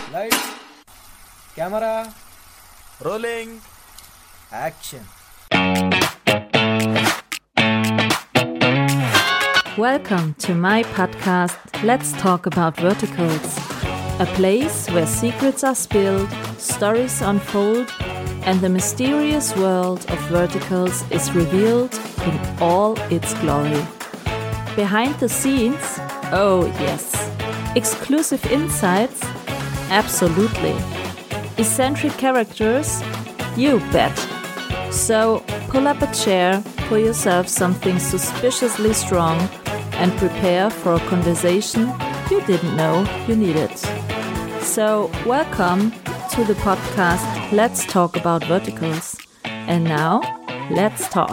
Lights, camera, Rolling. action. Welcome to my podcast, Let's Talk About Verticals, a place where secrets are spilled, stories unfold, and the mysterious world of verticals is revealed in all its glory. Behind the scenes, oh yes. Exclusive insights, absolutely. Eccentric characters, you bet. So pull up a chair, pour yourself something suspiciously strong, and prepare for a conversation you didn't know you needed. So welcome to the podcast Let's Talk About Verticals. And now, let's talk.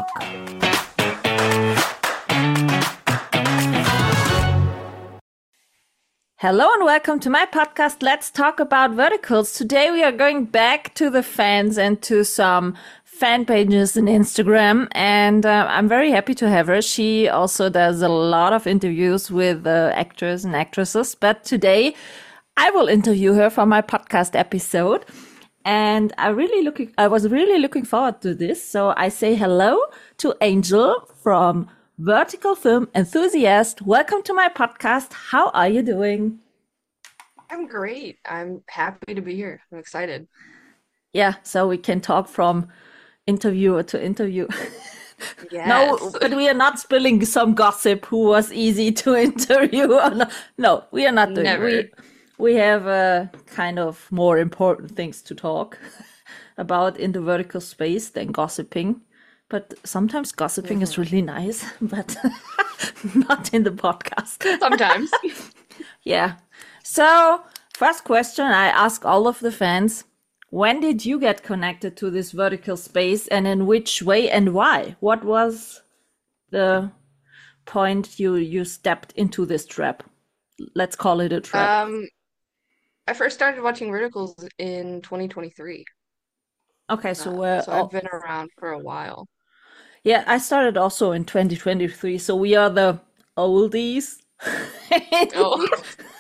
Hello and welcome to my podcast, Let's Talk About Verticals. Today we are going back to the fans and to some fan pages on Instagram, and I'm very happy to have her. She also does a lot of interviews with actors and actresses, but today I will interview her for my podcast episode, and I was really looking forward to this. So I say hello to Angel from Vertical Film Enthusiast. Welcome to my podcast. How are you doing? I'm great. I'm happy to be here. I'm excited. Yeah, so we can talk from interviewer to interview. Yes. No, but we are not spilling some gossip who was easy to interview. No, we are not doing. Never. We have kind of more important things to talk about in the vertical space than gossiping. But sometimes gossiping is really nice, but not in the podcast. Sometimes. Yeah. So, first question I ask all of the fans. When did you get connected to this vertical space, and in which way and why? What was the point you stepped into this trap? Let's call it a trap. I first started watching Verticals in 2023. Okay, so So I've been around for a while. yeah, I started also in 2023, so we are the oldies. Oh,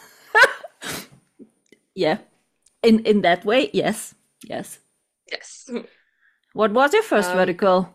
Yeah, in that way, yes. Yes. yes. What was your first Um, vertical?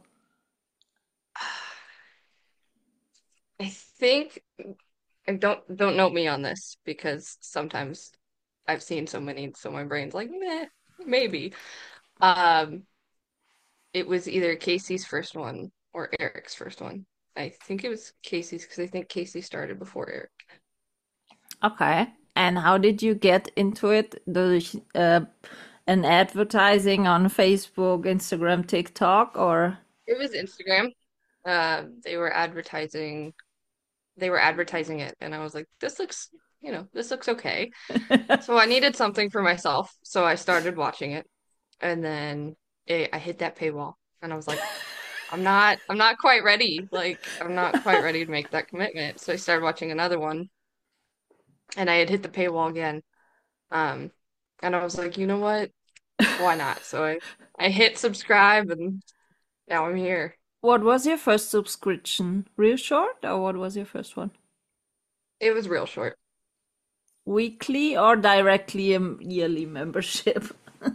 I think and don't note me on this because sometimes I've seen so many, so my brain's like, meh, maybe. Um, it was either Casey's first one or Eric's first one. I think it was Casey's because I think Casey started before Eric. Okay. And how did you get into it? An advertising on Facebook, Instagram, TikTok, or? It was Instagram. They were advertising. They were advertising it, and I was like, this looks okay. So I needed something for myself, so I started watching it, and then I hit that paywall, and I was like, I'm not quite ready. Like, I'm not quite ready to make that commitment. So I started watching another one, and I had hit the paywall again. Um, and I was like, you know what? Why not? So I hit subscribe, and now I'm here. What was your first subscription? Real short, or what was your first one? It was real short. Weekly or directly a yearly membership?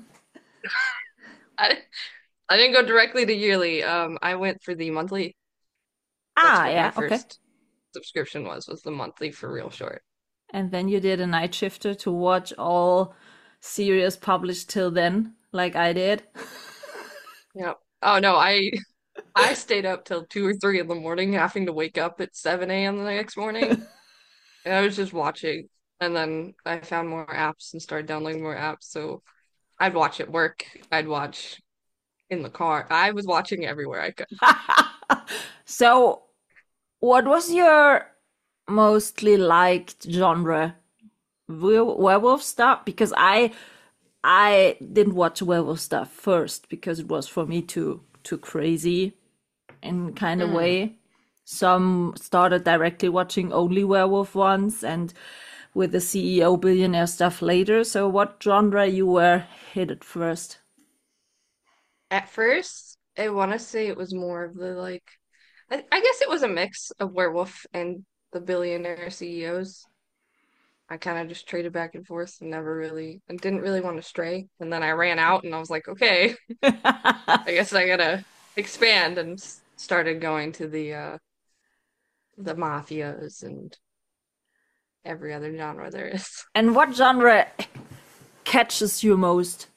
I I didn't go directly to yearly. I went for the monthly. That's Ah, what my yeah, okay. first subscription was the monthly for real short. And then you did a night shifter to watch all series published till then, like I did. Yeah. Oh no, I stayed up till 2 or 3 in the morning, having to wake up at 7 a.m. the next morning. And I was just watching. And then I found more apps and started downloading more apps. So I'd watch at work. I'd watch in the car. I was watching everywhere I could. So, what was your mostly liked genre? Werewolf stuff? Because I didn't watch werewolf stuff first because it was for me too crazy in kind of Mm. way. Some started directly watching only werewolf ones and with the CEO billionaire stuff later. So what genre you were hit at first? At first, I want to say it was more of the like, I guess it was a mix of werewolf and the billionaire CEOs. I kind of just traded back and forth and never really and didn't really want to stray. And then I ran out and I was like, okay, I guess I gotta expand and started going to the mafias and every other genre there is. And what genre catches you most?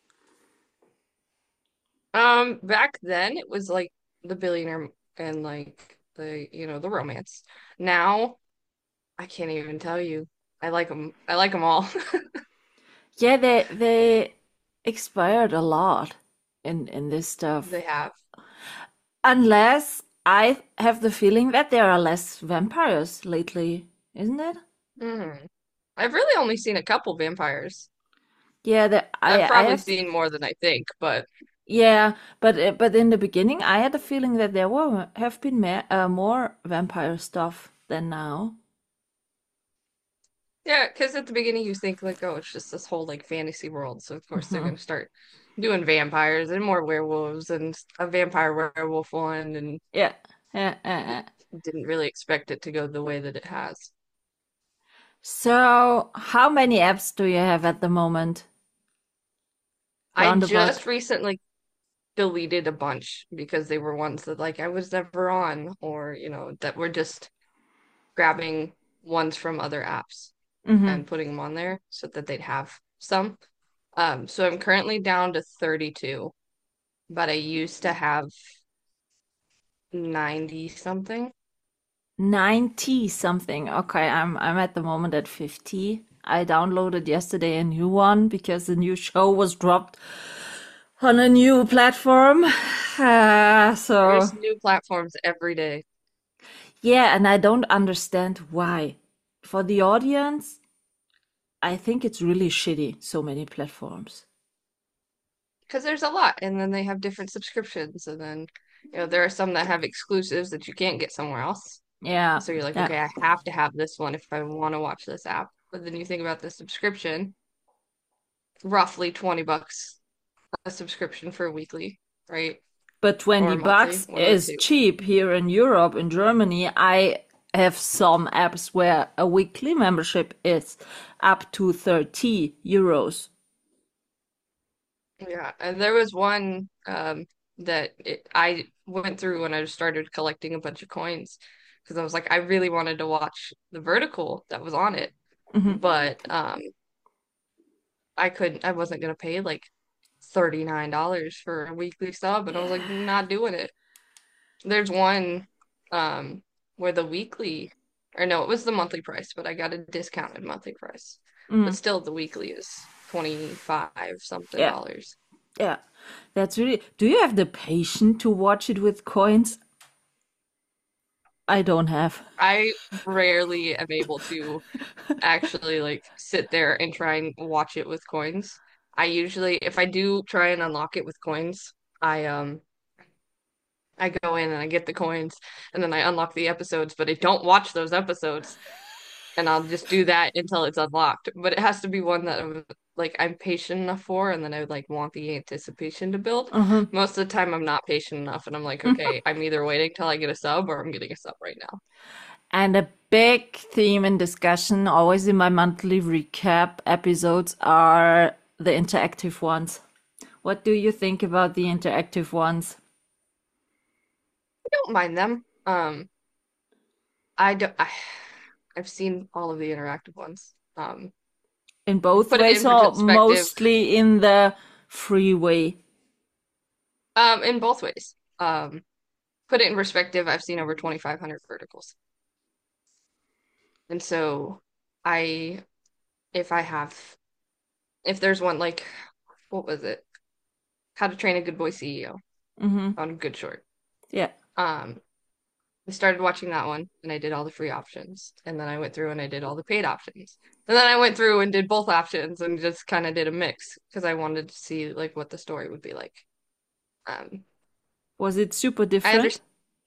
Back then it was like the billionaire and like the romance. Now I can't even tell you. I like them. I like them all. Yeah, they expired a lot in this They stuff. have. Unless I have the feeling that there are less vampires lately, isn't it? Hmm. I've really only seen a couple vampires. Yeah, I've I probably have. seen more than I think, but Yeah, but in the beginning, I had the feeling that there were have been more vampire stuff than now. yeah, because at the beginning you think like, oh, it's just this whole like fantasy world. So of course they're Hmm. gonna start doing vampires and more werewolves and a vampire werewolf one, and Yeah. Yeah. didn't really expect it to go the way that it has. So, how many apps do you have at the moment? I Roundabout. just recently deleted a bunch because they were ones that like I was never on, or that were just grabbing ones from other apps Mm-hmm. and putting them on there so that they'd have some. So I'm currently down to 32, but I used to have 90 something. 90 something. Okay, I'm at the moment at 50. I downloaded yesterday a new one because the new show was dropped on a new platform. So There's new platforms every day yeah, and I don't understand why. For the audience, I think it's really shitty, so many platforms. because there's a lot, and then they have different subscriptions, and then there are some that have exclusives that you can't get somewhere else. Yeah, So you're like, yeah. okay, I have to have this one if I want to watch this app. But then you think about the subscription, roughly $20 a subscription for a weekly, right? But Or 20 a monthly, bucks one of the is two. cheap here in Europe. In Germany, I have some apps where a weekly membership is up to 30 euros. Yeah, and there was one I went through when I started collecting a bunch of coins because I was like, I really wanted to watch the vertical that was on it, Hmm. but I wasn't gonna pay like $39 for a weekly sub, and I was like, not doing it. There's one where the weekly, or no, it was the monthly price, but I got a discounted monthly price. But Mm, still the weekly is 25 something yeah, dollars. yeah. That's really. Do you have the patience to watch it with coins? I don't have. I rarely am able to actually like sit there and try and watch it with coins. I usually, if I do try and unlock it with coins, I go in and I get the coins and then I unlock the episodes, but I don't watch those episodes, and I'll just do that until it's unlocked. But it has to be one that I'm patient enough for, and then I would like want the anticipation to build. Uh-huh. Most of the time I'm not patient enough, and I'm like, okay, I'm either waiting till I get a sub or I'm getting a sub right now. And a big theme in discussion, always in my monthly recap episodes, are the interactive ones. What do you think about the interactive ones? I don't mind them. I don't I've seen all of the interactive ones. In both Put it ways in or perspective, mostly in the free way? in both ways. Put it in perspective, I've seen over 2,500 verticals. And so I if I have if there's one like what was it? How to Train a Good Boy CEO Mm-hmm. on Good Short. Yeah. Um, I started watching that one and I did all the free options. And then I went through and I did all the paid options. And then I went through and did both options and just kind of did a mix because I wanted to see like what the story would be like. Um, Was it super I different? understand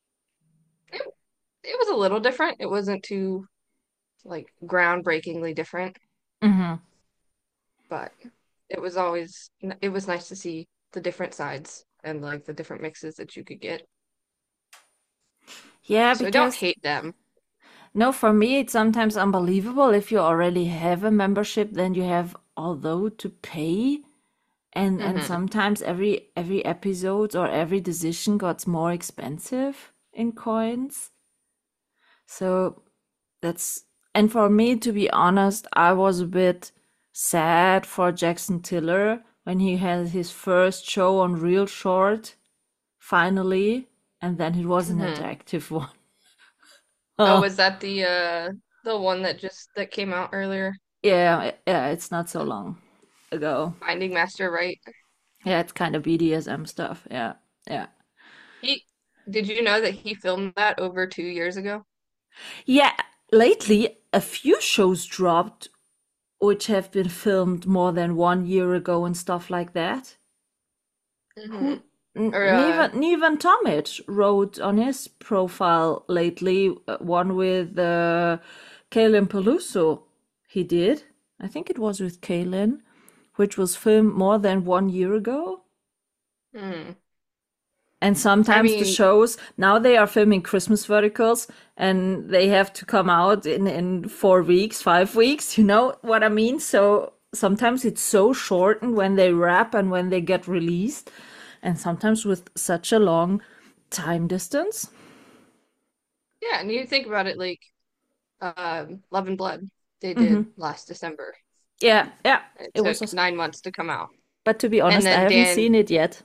it was a little different. It wasn't too like groundbreakingly different, Mm-hmm. but it was nice to see the different sides and like the different mixes that you could get. Yeah, So I don't because hate them. No, for me, it's sometimes unbelievable. If you already have a membership, then you have although to pay, and Hmm. sometimes every episode or every decision got more expensive in coins. So that's and for me, to be honest, I was a bit sad for Jackson Tiller when he had his first show on Real Short finally, and then it wasn't an Hmm. interactive one. Oh, Oh, was that the one that came out earlier? yeah, yeah, it's not so long ago. Binding Master, right? Yeah, it's kind of BDSM stuff. Yeah, yeah. He did you know that he filmed that over 2 years ago? Yeah, lately a few shows dropped which have been filmed more than 1 year ago and stuff like that. Hmm. Who Or Nevan Tomic wrote on his profile lately, one with Kaylin Peluso. He did. I think it was with Kaylin, which was filmed more than 1 year ago. hmm. And I sometimes the mean, shows now they are filming Christmas verticals and they have to come out in 4 weeks, 5 weeks. You know what I mean? So sometimes it's so shortened when they wrap and when they get released, and sometimes with such a long time distance. yeah, and you think about it like Love and Blood they Hmm. did last December. Yeah, yeah. It It was took also, 9 months to come out. but to be And honest, I then haven't Dan, seen it yet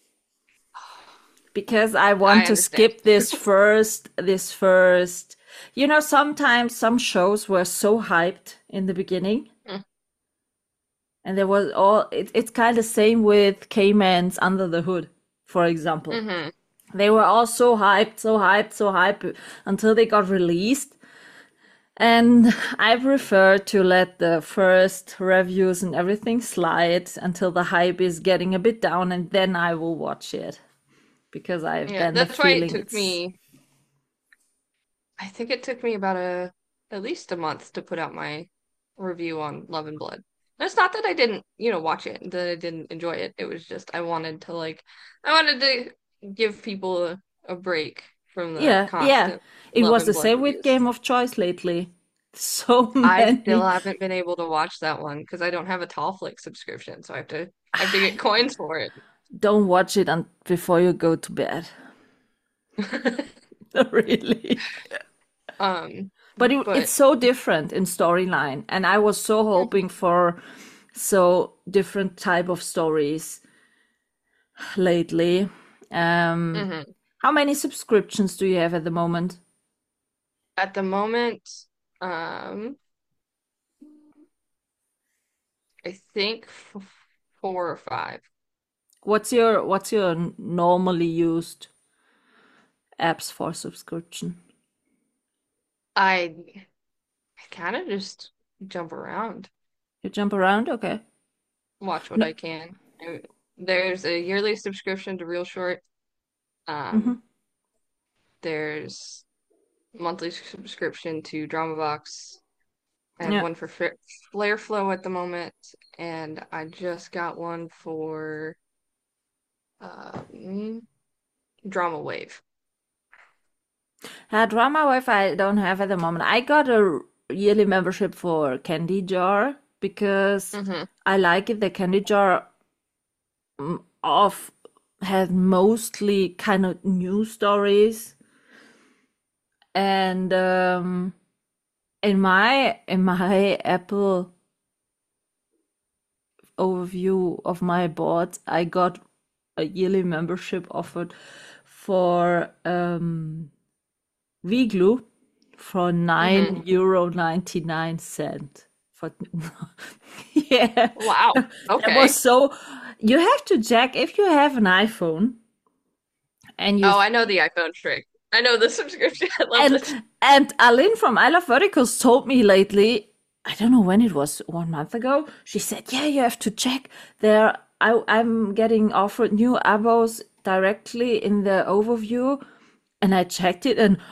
because I want I to understand. skip this first. You know, sometimes some shows were so hyped in the beginning. And there was it's kind of same with K-Man's Under the Hood, for example. Mm-hmm. They were all so hyped, so hyped, so hyped until they got released. And I prefer to let the first reviews and everything slide until the hype is getting a bit down, and then I will watch it. Because I've Yeah, then the that's why it feeling took it's me, I think it took me about at least a month to put out my review on Love and Blood. And it's not that I didn't, watch it, that I didn't enjoy it. It was just I wanted to give people a break from the yeah, yeah. constant It Love was and the Blood same with reviews. Game of Choice lately. So I still many. haven't been able to watch that one because I don't have a Tallflix subscription, so I have to get coins for it. Don't watch it before you go to bed. Really. Um, But it's but so different in storyline, and I was so hoping for so different type of stories lately. Um, mhm. how many subscriptions do you have at the moment? At the moment, um, I think f 4 or 5. What's your normally used apps for subscription? I I kind of just jump around, You jump around, okay? watch what No. I can. There's a yearly subscription to Real Short. Hmm. Um, there's monthly subscription to DramaVox. I have Yeah. one for Flare Flow at the moment, and I just got one for um, Drama Wave. Drama Wave I don't have at the moment. I got a yearly membership for Candy Jar because Hmm. I like it. The Candy Jar of had mostly kind of new stories, and in my Apple overview of my board, I got a yearly membership offered for Vglue for Hmm. €9.99 for yeah. Wow. That was Okay. so you have to check if you have an iPhone and you Oh, I know the iPhone trick. I know the subscription. I love and this. and Aline from I Love Verticals told me lately, I don't know when it was, 1 month ago, she said, yeah, you have to check there. I'm getting offered new abos directly in the overview. And I checked it and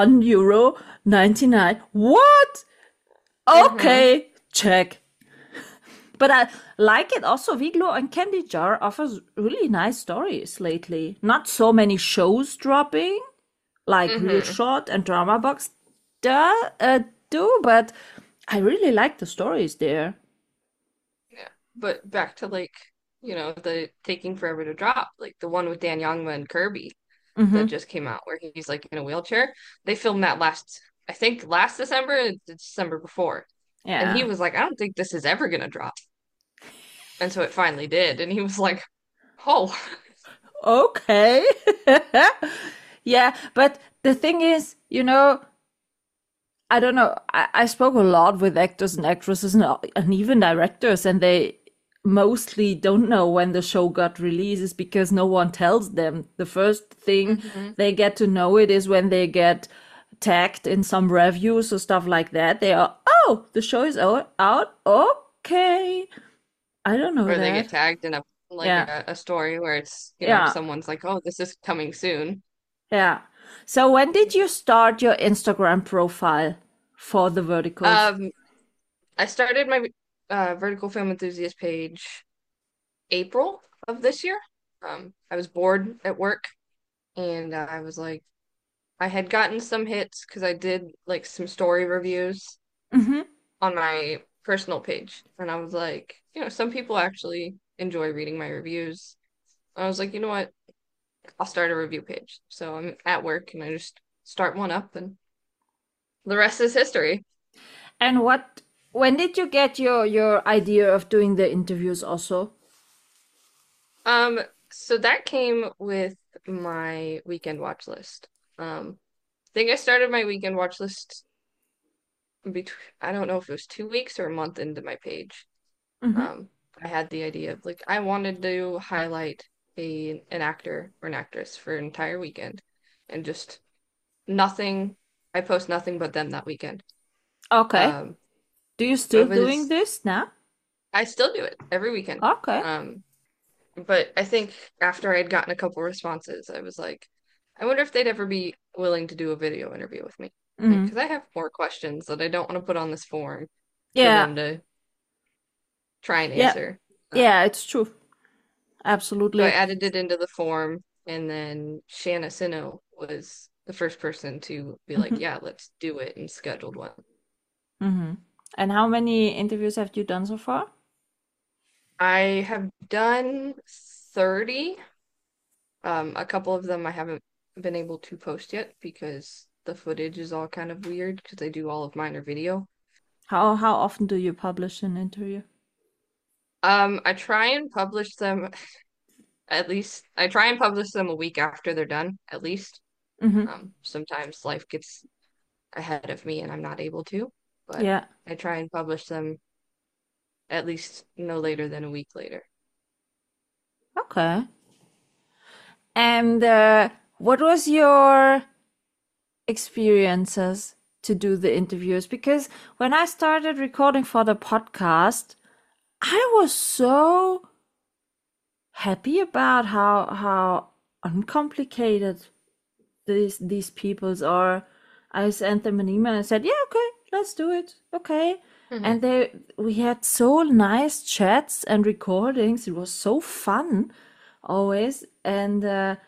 €1.99. What? Hmm. Okay, check. But I like it also. Viglo and Candy Jar offers really nice stories lately. Not so many shows dropping, like Real Hmm. Short and Drama Box. do, but I really like the stories there. Yeah. But back to like, the taking forever to drop, like the one with Dan Youngma and Kirby that Mm-hmm. just came out where he's like in a wheelchair. They filmed that I think last December, and the December before. And he Yeah. was like, I don't think this is ever gonna drop. And so it finally did. And he was like, oh, Okay. Yeah, but the thing is, I don't know. I spoke a lot with actors and actresses and even directors, and they mostly don't know when the show got released because no one tells them. The first thing hmm they get to know it is when they get tagged in some reviews or stuff like that. They are, oh, the show is out. Okay. I don't know or they that. get tagged in Yeah. a story where it's, Yeah. someone's like, oh, this is coming soon. Yeah. So when did you start your Instagram profile for the verticals? Um, I started my vertical film enthusiast page April of this year. I was bored at work and I was like, I had gotten some hits because I did like some story reviews Mm-hmm. on my personal page. And I was like, some people actually enjoy reading my reviews. I was like, you know what? I'll start a review page. So I'm at work and I just start one up and the rest is history. And when did you get your idea of doing the interviews also? Um, so that came with my weekend watch list. I think I started my weekend watch list between, I don't know if it was 2 weeks or a month into my page. Mm-hmm. Um, I had the idea of like I wanted to highlight an actor or an actress for an entire weekend and just nothing. I post nothing but them that weekend. Okay. Um, Do you it still doing was this now? I still do it every weekend. Okay. Um, but I think after I had gotten a couple responses, I was like, I wonder if they'd ever be willing to do a video interview with me. Like, Mm-hmm. because I have more questions that I don't want to put on this form for Yeah. them to try and Yeah. answer. Yeah, it's true. So I Absolutely. added it into the form, and then Shanna Sino was the first person to be like, Mm-hmm. yeah, let's do it, and scheduled one. Mm-hmm. And how many interviews have you done so far? I have done 30. A couple of them I haven't been able to post yet because the footage is all kind of weird because I do all of mine are video. How often do you publish an interview? I try and publish them at least I try and publish them a week after they're done, at least. Mm-hmm. Sometimes life gets ahead of me and I'm not able to, but Yeah. I try and publish them at least no later than a week later. Okay. And what was your experiences to do the interviews? Because when I started recording for the podcast, I was so happy about how uncomplicated these peoples are. I sent them an email and said, "Yeah, okay, let's do it. Okay." hmm And we had so nice chats and recordings. It was so fun always. And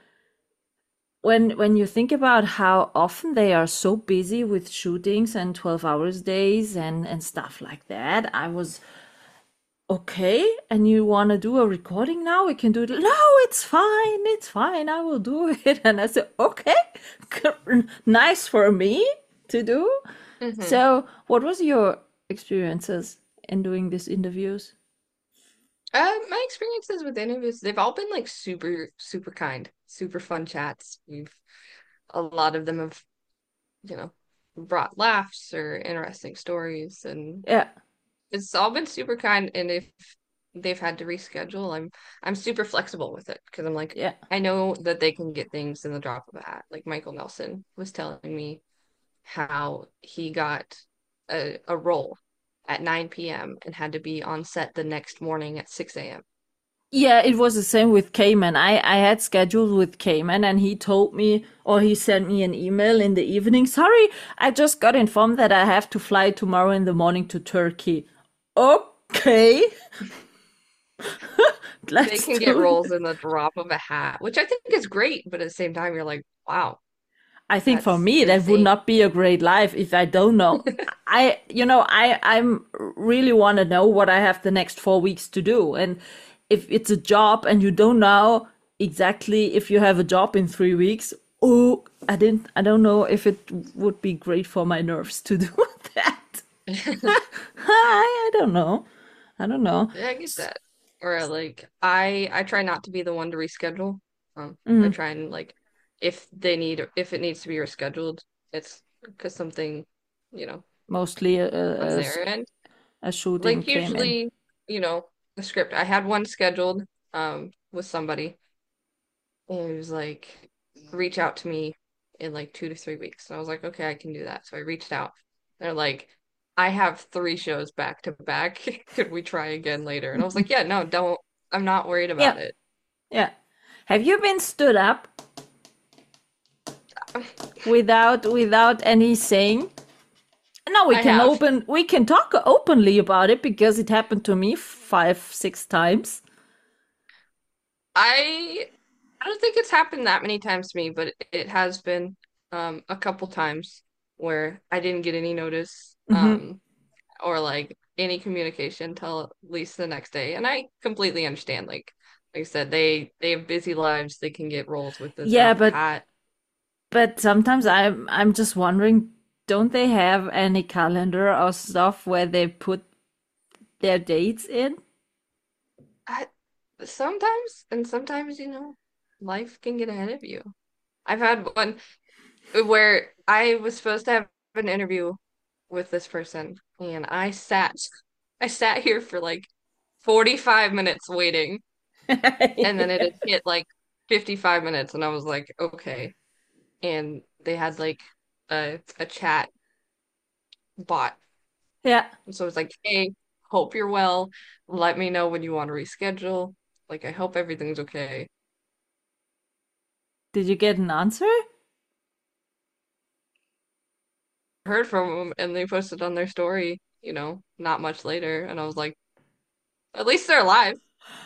when you think about how often they are so busy with shootings and 12 hours days and stuff like that, I was okay. And you want to do a recording now? We can do it. No, it's fine, I will do it. And I said, okay, nice for me to do. hmm So what was your experiences in doing these interviews? My experiences with interviews, they've all been like super, super kind, super fun chats. A lot of them have, you know, brought laughs or interesting stories, and Yeah, it's all been super kind. And if they've had to reschedule, I'm super flexible with it because I'm like, yeah. I know that they can get things in the drop of a hat. Like Michael Nelson was telling me how he got a role at 9 p.m. and had to be on set the next morning at 6 a.m. Yeah, it was the same with Cayman. I had scheduled with Cayman and he told me, or he sent me an email in the evening. Sorry, I just got informed that I have to fly tomorrow in the morning to Turkey. Okay, They let's can get do roles it. in the drop of a hat, which I think is great, but at the same time, you're like, wow. I think for me that would insane. not be a great life if I don't know. I'm really want to know what I have the next 4 weeks to do, and if it's a job and you don't know exactly if you have a job in 3 weeks, oh, I don't know if it would be great for my nerves to do that. I don't know. I don't know. Yeah, I get that. Or like I try not to be the one to reschedule. I Mm, try and like if it needs to be rescheduled, it's because something, you know, mostly on their end. a shooting Like came in. usually, the script. I had one scheduled with somebody, and it was like reach out to me in like 2 to 3 weeks. And I was like, okay, I can do that. So I reached out. They're like, I have 3 shows back to back. Could we try again later? And I was like, yeah, no, don't. I'm not worried Yeah, about it. yeah. Have you been stood up without any saying? No, I have. we can talk openly about it because it happened to me 5, 6 times. I I don't think it's happened that many times to me, but it has been a couple times where I didn't get any notice Hmm. or like any communication till at least the next day. And I completely understand. Like I said, they have busy lives. They can get roles with the Yeah, drop of a hat. but sometimes I'm just wondering, don't they have any calendar or stuff where they put their dates in? I, sometimes and sometimes, life can get ahead of you. I've had one where I was supposed to have an interview with this person and I sat here for like 45 minutes waiting and then it had hit like 55 minutes and I was like, okay. And they had like a chat bot. Yeah. So it's like, hey, hope you're well. Let me know when you want to reschedule. Like I hope everything's okay. Did you get an answer? Heard from them and they posted on their story, not much later and I was like, at least they're alive.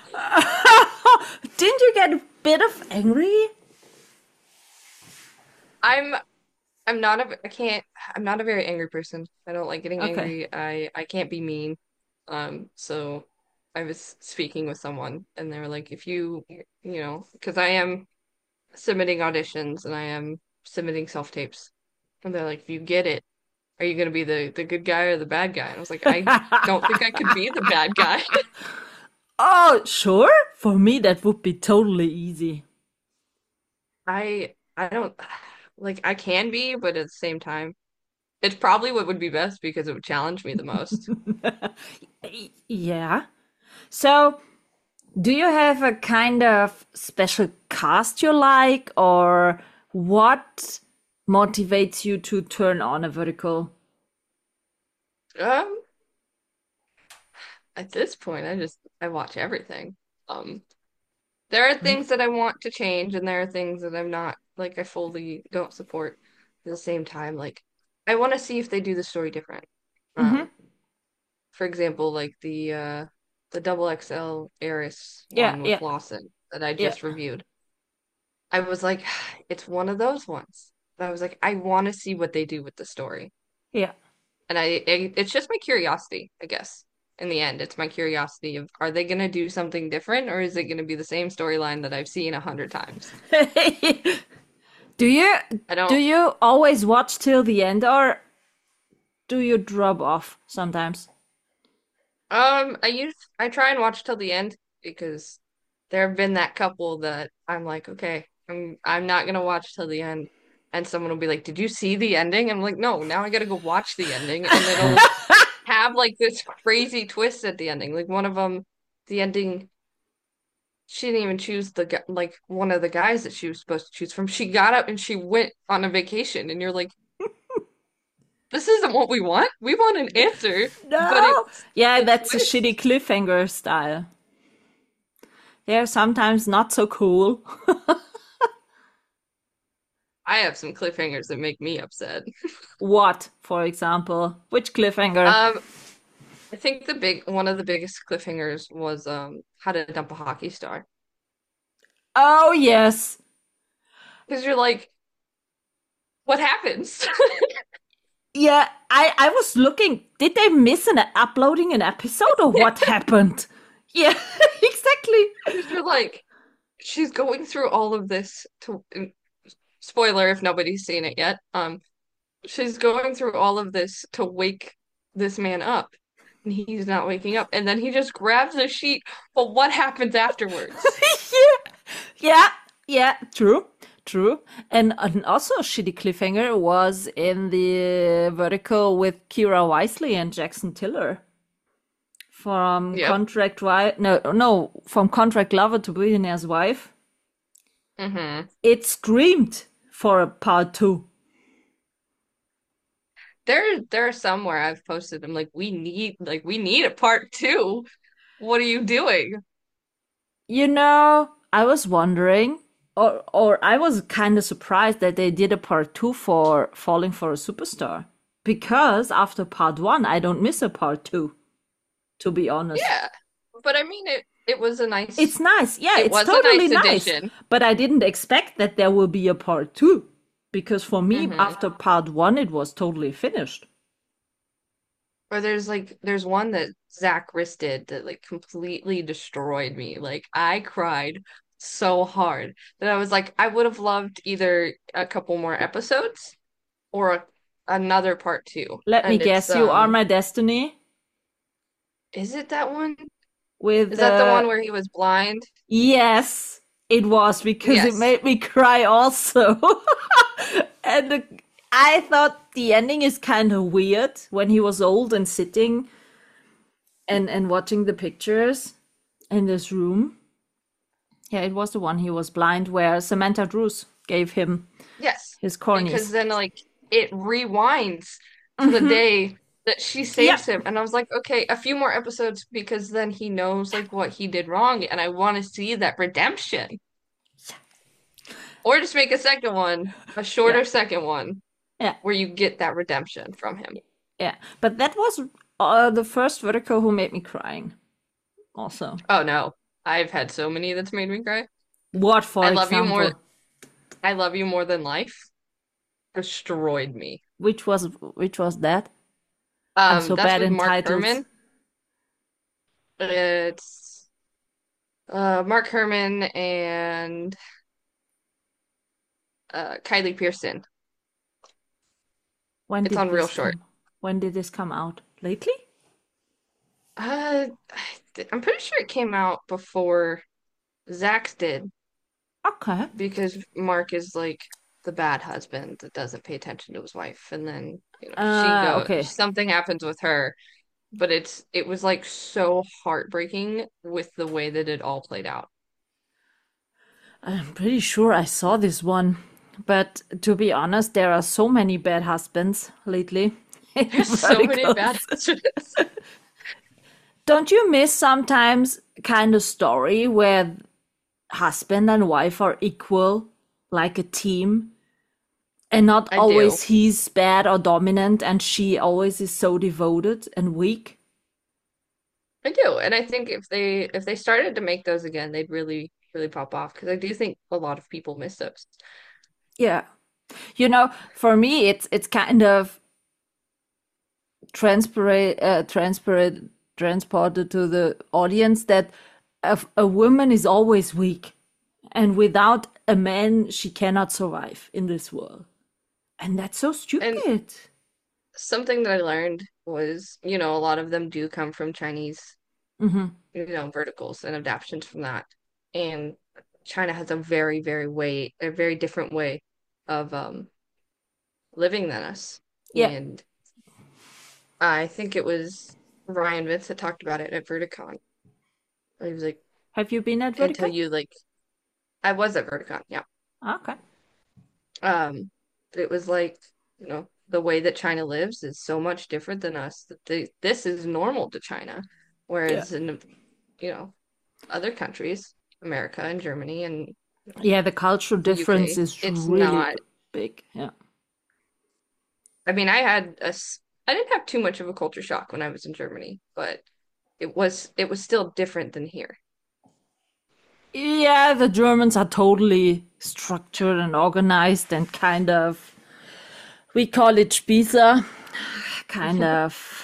Didn't you get a bit of angry? I'm I'm not a I can't I'm not a very angry person. I don't like getting Okay. angry. I can't be mean. So I was speaking with someone and they were like, if because I am submitting auditions and I am submitting self-tapes. And they're like, if you get it, are you gonna be the good guy or the bad guy? And I was like, I don't think I could be the bad guy. Oh, sure. For me, that would be totally easy. I don't like I can be, but at the same time, it's probably what would be best because it would challenge me the most. Yeah. So, do you have a kind of special cast you like, or what motivates you to turn on a vertical? Um, at this point, I watch everything. Um, there are things that I want to change, and there are things that I'm not like I fully don't support. At the same time, like I want to see if they do the story different. Mm-hmm. Um, for example, like the double XL Eris Yeah, one yeah, with Lawson that I yeah, just reviewed. I was like, it's one of those ones. But I was like, I want to see what they do with the story. yeah. And it's just my curiosity, I guess. In the end, it's my curiosity of are they going to do something different or is it going to be the same storyline that I've seen 100 times? do you I do don't you always watch till the end, or do you drop off sometimes? I try and watch till the end because there have been that couple that I'm like, okay, I'm not gonna watch till the end. And someone will be like, did you see the ending? I'm like, no, now I gotta go watch the ending. And it'll have like this crazy twist at the ending. Like one of them, the ending, she didn't even choose like one of the guys that she was supposed to choose from. She got up and she went on a vacation, and you're like, this isn't what we want. We want an answer, but No. it's Yeah, a that's a twist. shitty cliffhanger style. They're sometimes not so cool. I have some cliffhangers that make me upset. What, for example? Which cliffhanger? Um, I think the big one of the biggest cliffhangers was how to dump a hockey star. Oh, yes. Because you're like, what happens? Yeah, I was looking. Did they miss uploading an episode or what happened? Yeah, exactly. You're like, she's going through all of this to spoiler if nobody's seen it yet. She's going through all of this to wake this man up, and he's not waking up. And then he just grabs a sheet. But what happens afterwards? Yeah, yeah, yeah. True, true. And also a shitty cliffhanger was in the vertical with Kira Wisely and Jackson Tiller from Yep. from Contract Lover to Billionaire's Wife. Mm-hmm. It screamed for a part two. There are some where I've posted them like we need a part two. What are you doing? You know, I was wondering, or I was kind of surprised that they did a part two for Falling for a Superstar. Because after part one, I don't miss a part two, to be honest. Yeah. But I mean it was a It's nice. Yeah, it it's was a totally nice nice. addition. But I didn't expect that there will be a part two. Because for me, Mm-hmm. after part one, it was totally finished. Or there's one that Zach Riss did that like completely destroyed me. Like I cried so hard that I was like, I would have loved either a couple more episodes or another part two. Let me And it's guess, You Are My Destiny is it that one? with Is that the one where he was blind? Yes, it was because it Yes. made me cry also. And I thought the ending is kind of weird when he was old and sitting and watching the pictures in this room. Yeah, it was the one he was blind where Samantha Drews gave him Yes. his Because corneas. then like it rewinds to the day that she Yeah. saves him. And I was like, okay, a few more episodes because then he knows like what he did wrong and I want to see that redemption. Or just make a second one, a shorter Yeah. second one, Yeah. where you get that redemption from him. Yeah. But that was the first vertical who made me crying also. Oh no, I've had so many that's made me cry. What, for I love you more. example? I love you more than life. Destroyed me. Which was that? I'm so That's bad with in Mark titles. Herman. It's Mark Herman and Kylie Pearson. When It's did on Real this Short. when did this come out? Lately? Uh, I'm pretty sure it came out before Zach's did Okay. because Mark is like the bad husband that doesn't pay attention to his wife, and then she Okay. something happens with her, but it was like so heartbreaking with the way that it all played out. I'm pretty sure I saw this one. But to be honest, there are so many bad husbands lately. in There's so many verticals. bad husbands. Don't you miss sometimes kind of story where husband and wife are equal, like a team, and not I do. always he's bad or dominant and she always is so devoted and weak? I do, and I think if they started to make those again, they'd really really pop off because I do think a lot of people miss those. Yeah. You know, for me, it's kind of transported to the audience that a woman is always weak, and without a man, she cannot survive in this world, and that's so And stupid. something that I learned was, a lot of them do come from Chinese, Hmm. verticals and adaptations from that. And China has a a very different way of living than us. Yeah. And I think it was Ryan Vince that talked about it at Verticon. He was like, Have you been at until Vertical? you like, I was at Verticon, yeah. Okay. But it was like, the way that China lives is so much different than us that this is normal to China. Yeah. Whereas in, other countries, America and Germany and Yeah, the cultural the difference UK, is it's really not. big. Yeah. I mean, I didn't have too much of a culture shock when I was in Germany, but it was still different than here. Yeah, the Germans are totally structured and organized and kind of We call it Spießer. Kind of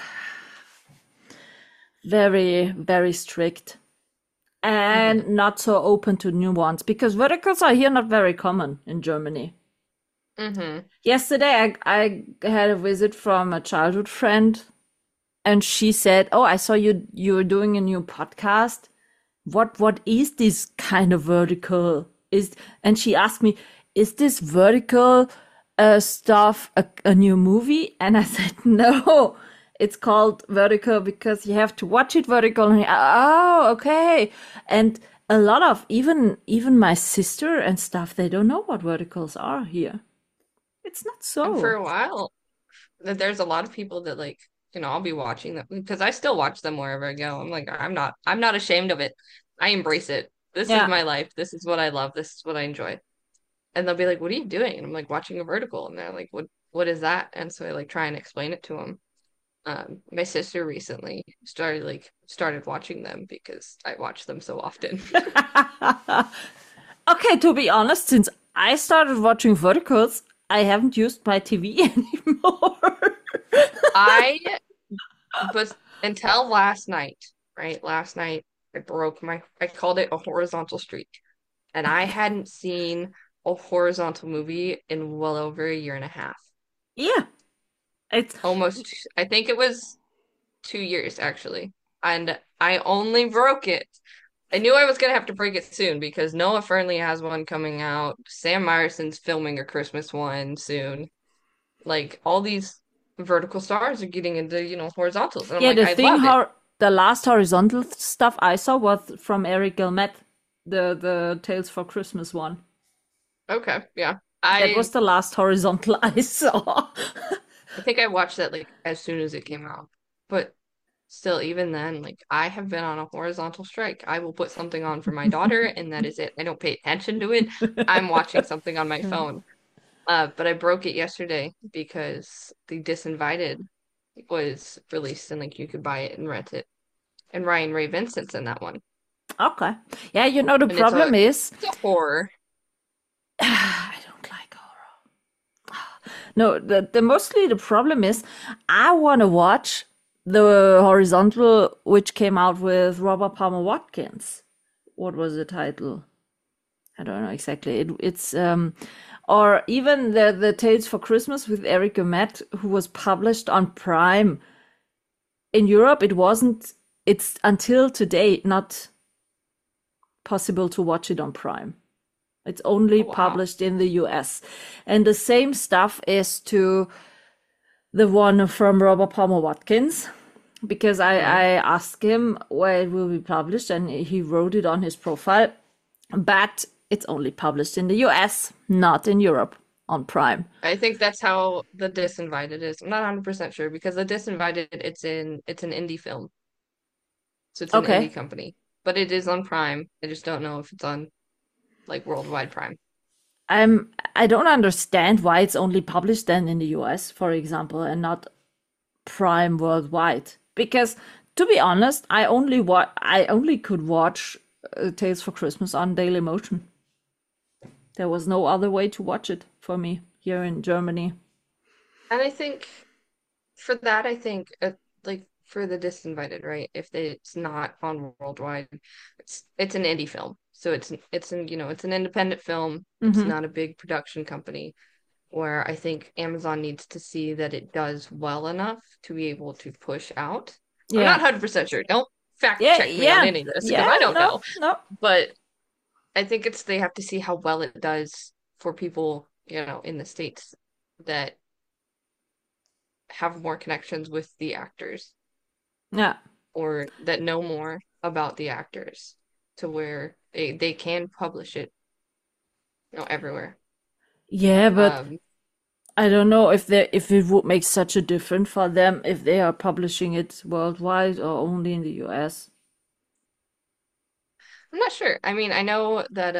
very, very strict Hmm. and not so open to new ones because verticals are here not very common in Germany. Hmm. Yesterday, I had a visit from a childhood friend, and she said, "Oh, I saw you're doing a new podcast. What is this kind of vertical? Is And she asked me, is this vertical stuff a new movie?" And I said, "No, it's called vertical because you have to watch it vertical." And oh, okay. And a lot of even my sister and stuff, they don't know what verticals are here. It's not And for so. a while, there's a lot of people that like, I'll be watching them because I still watch them wherever I go. I'm like, I'm not ashamed of it. I embrace it. This is Yeah. my life. This is what I love. This is what I enjoy. And they'll be like, "What are you doing?" And I'm like, "Watching a vertical." And they're like, "What is that?" And so I like try and explain it to them. My sister recently started watching them because I watch them so often. Okay, to be honest, since I started watching verticals, I haven't used my TV anymore. I was until last night, right? Last night I called it a horizontal streak. And I hadn't seen a horizontal movie in well over a year and a half. Yeah, it's Almost, I think it was 2 years actually. And I only broke it. I knew I was gonna have to break it soon because Noah Fernley has one coming out. Sam Myerson's filming a Christmas one soon. Like all these vertical stars are getting into, horizontals. And I'm yeah. like, The I thing love it. how the last horizontal stuff I saw was from Eric Guillemette, the Tales for Christmas one. Okay, yeah. That I was the last horizontal I saw. I think I watched that like as soon as it came out. But still, even then, like I have been on a horizontal strike. I will put something on for my daughter, and that is it. I don't pay attention to it. I'm watching something on my phone. But I broke it yesterday because The Disinvited was released and like you could buy it and rent it. And Ryan Ray Vincent's in that one. Okay, yeah. You know the And it's problem a is it's a horror. I don't like horror. No, the mostly the problem is I want to watch the horizontal which came out with Robert Palmer Watkins. What was the title? I don't know exactly. It's or even the Tales for Christmas with Eric Guillemette, who was published on Prime. In Europe, it wasn't. It's until today not possible to watch it on Prime. It's only Oh wow. published in the US. And the same stuff is to the one from Robert Palmer Watkins, because Hmm. I asked him where it will be published and he wrote it on his profile. But it's only published in the US, not in Europe on Prime. I think that's how The Disinvited is. I'm not 100% sure because The Disinvited it's an indie film. So it's an Okay. indie company. But it is on Prime. I just don't know if it's on like worldwide Prime. I don't understand why it's only published then in the US, for example, and not Prime worldwide. Because to be honest, I only could watch Tales for Christmas on Daily Motion. There was no other way to watch it for me here in Germany. And I think for that, I think like for The Disinvited, right? If it's not on worldwide, it's an indie film. So it's an independent film. It's Hmm. not a big production company where I think Amazon needs to see that it does well enough to be able to push out. I'm not Yeah. 100% sure. Don't fact Yeah, check me on yeah, any of this because yeah, I don't no, know. no. But I think they have to see how well it does for people, in the States that have more connections with the actors Yeah. or that know more about the actors to where they can publish it, everywhere. Yeah, but Um, I don't know if it would make such a difference for them if they are publishing it worldwide or only in the US. I'm not sure. I mean, I know that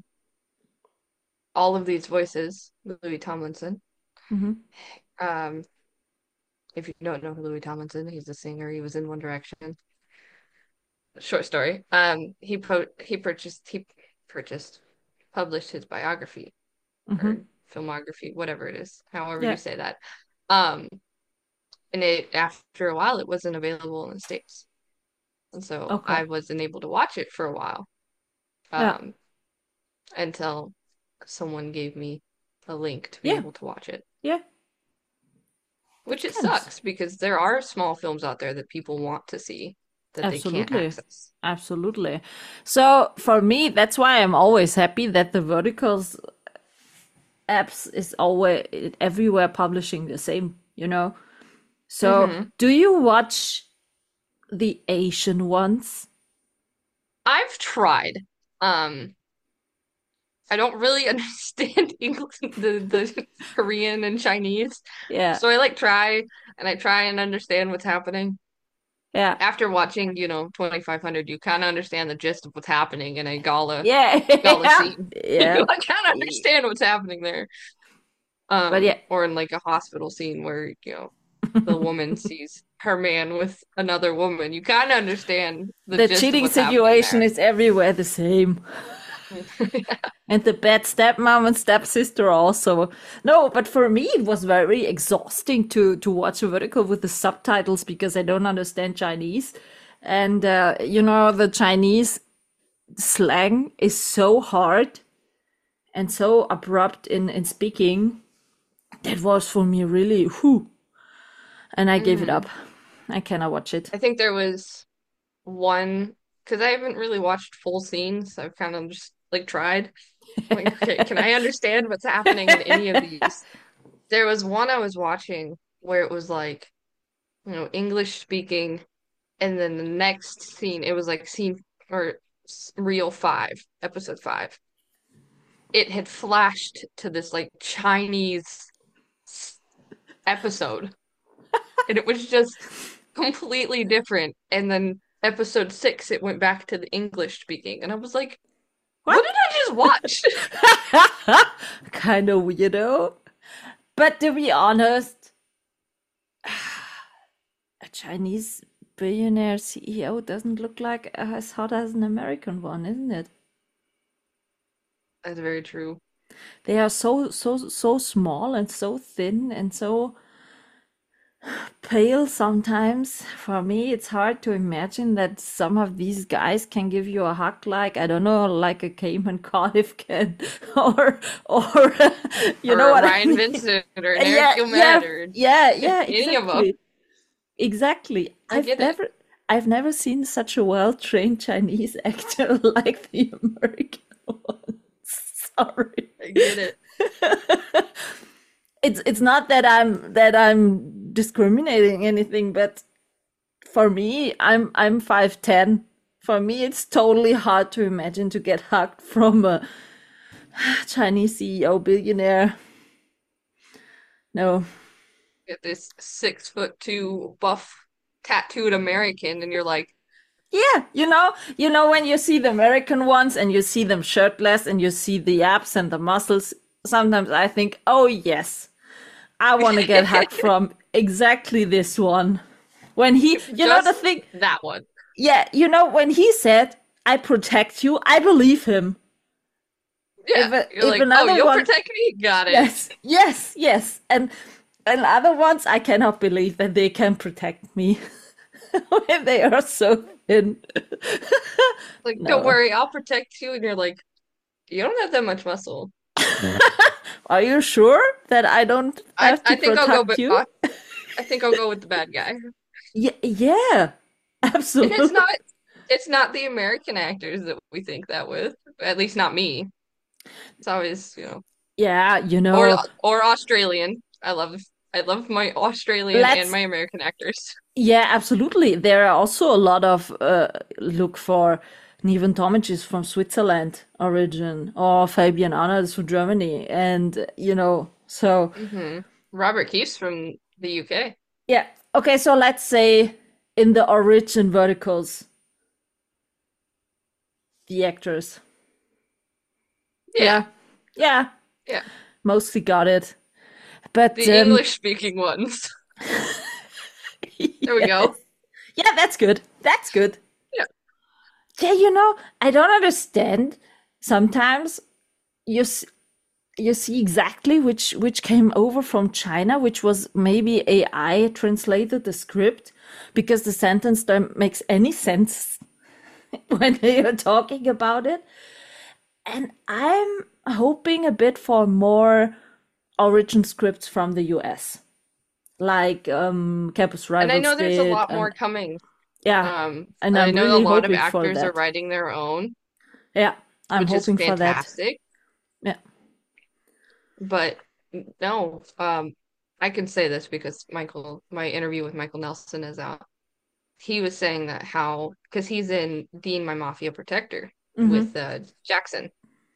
all of these voices, Louis Tomlinson, Hmm. um, if you don't know who Louis Tomlinson, he's a singer. He was in One Direction. Short story. He purchased published his biography Hmm. or filmography, whatever it is, however you Yeah. say that. Um, and it after a while it wasn't available in the States. And so Okay. I wasn't able to watch it for a while. Yeah. Um, until someone gave me a link to be Yeah. able to watch it. Yeah. Which it Depends. sucks because there are small films out there that people want to see that they can't Absolutely. access. Absolutely. So for me, that's why I'm always happy that the Verticals apps is always everywhere publishing the same, you know? So Hmm. do you watch the Asian ones? I've tried. Um, I don't really understand English, the Korean and Chinese. Yeah. So I like try and understand what's happening. Yeah. After watching, 2500, you kind of understand the gist of what's happening in a Yeah. gala scene. Yeah. I kind of understand what's happening there. But yeah. Or in like a hospital scene where, the woman sees her man with another woman. You kind of understand the The gist of cheating what's happening situation there. is everywhere the same. And the bad stepmom and stepsister also. No, but for me it was very exhausting to watch a vertical with the subtitles because I don't understand Chinese. And the Chinese slang is so hard and so abrupt in speaking. That was for me really whew. And I gave it Mhm. up. I cannot watch it. I think there was one, because I haven't really watched full scenes. I've kind of just like tried. Like, okay, can I understand what's happening in any of these? There was one I was watching where it was like, English speaking, and then the next scene, it was like scene or reel 5, episode 5. It had flashed to this like Chinese episode, and it was just completely different. And then episode 6, it went back to the English speaking, and I was like, what What? did I just watch? Kind of weirdo. But to be honest, a Chinese billionaire CEO doesn't look like as hot as an American one, isn't it? That's very true. They are so small and so thin and so pale sometimes. For me, it's hard to imagine that some of these guys can give you a hug like, I don't know, like a Cayman Cardiff can, or you Or know a what I Ryan mean? Vincent or an Yeah, Eric yeah, Gilman or yeah, any of them. exactly. Exactly. I get it. I've never seen such a well-trained Chinese actor like the American ones. Sorry. I get it. It's not that I'm discriminating anything, but for me, I'm 5'10". For me, it's totally hard to imagine to get hugged from a Chinese CEO billionaire. No. Get this 6'2" buff tattooed American, and you're like, Yeah, you know when you see the American ones and you see them shirtless and you see the abs and the muscles, sometimes I think, "Oh yes, I want to get hugged from exactly this one." When the just thing, that one. yeah, when he said, "I protect you," I believe him. Yeah, you're If like, oh, another you'll one, protect me? Got it. yes, and other ones, I cannot believe that they can protect me when they are so thin. Like, don't No. worry, I'll protect you. And you're like, you don't have that much muscle. Are you sure that I don't I have to I think I'll go, protect but you? I think I'll go with the bad guy. Yeah, And absolutely. it's not the American actors that we think that with. At least not me. It's always, Yeah, or Australian. I love my Australian and let's, my American actors. yeah, absolutely. There are also a lot of look for Niven Tomic is from Switzerland origin, or Fabian Anna is from Germany, and so Hmm. Robert Keith's from the UK. yeah. Okay, so let's say in the origin verticals, the actors. Yeah, Yeah, yeah. mostly got it. But The English speaking ones. There we go. yes. Yeah, that's good. That's good. Yeah. Yeah, I don't understand. Sometimes you you see exactly which came over from China, which was maybe AI translated the script because the sentence don't makes any sense when you're talking about it. And I'm hoping a bit for more origin scripts from the US, like Campus And I know Rivals there's a did, lot more and coming. yeah, and I I'm know a really lot of hoping for actors are that. writing their own, Yeah, I'm which is hoping for that. fantastic. Yeah. But no, I can say this because my interview with Michael Nelson is out. He was saying that how, because he's in Dean, My Mafia Protector Mm-hmm. with Jackson.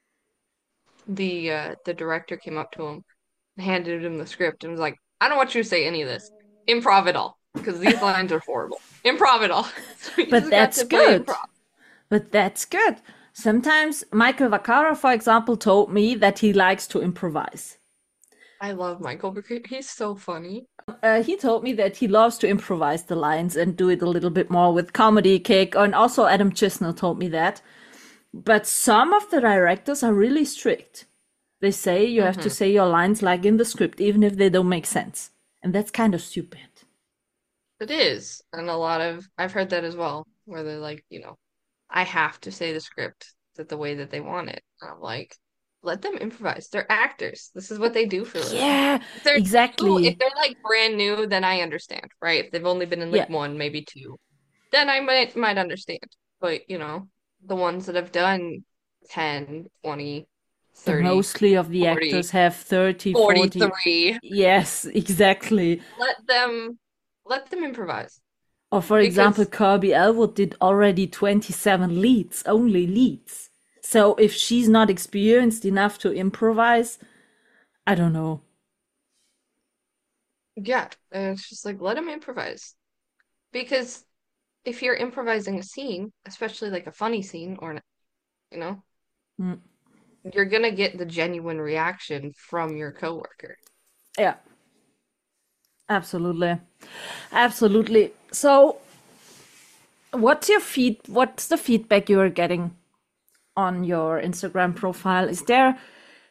The director came up to him, handed him the script, and was like, "I don't want you to say any of this. Improv it all, because these lines are horrible. Improv it all." So he But just got that's to play good. improv. But that's good. Sometimes Michael Vaccaro, for example, told me that he likes to improvise. I love Michael because he's so funny. He told me that he loves to improvise the lines and do it a little bit more with comedy kick. And also Adam Chisnell told me that. But some of the directors are really strict. They say you have to Hmm. say your lines like in the script, even if they don't make sense. And that's kind of stupid. It is, and a lot of I've heard that as well, where they're like, I have to say the script that the way that they want it. And I'm like, let them improvise. They're actors. This is what they do for a living. Yeah, If they're new, if exactly. they're like brand new, then I understand, right? If they've only been in like Yeah. one, maybe two, then I might understand. But, the ones that have done 10, 20, The 30, mostly of the 40, actors have 30, 40. 43, Yes, exactly. let them let them improvise. Or for example, Because Kirby Elwood did already 27 leads, only leads. So if she's not experienced enough to improvise, I don't know. yeah, and it's just like let them improvise. Because if you're improvising a scene, especially like a funny scene or you know, Mm. you're gonna get the genuine reaction from your coworker. Yeah, absolutely. Absolutely. So, what's the feedback you are getting on your Instagram profile? Is there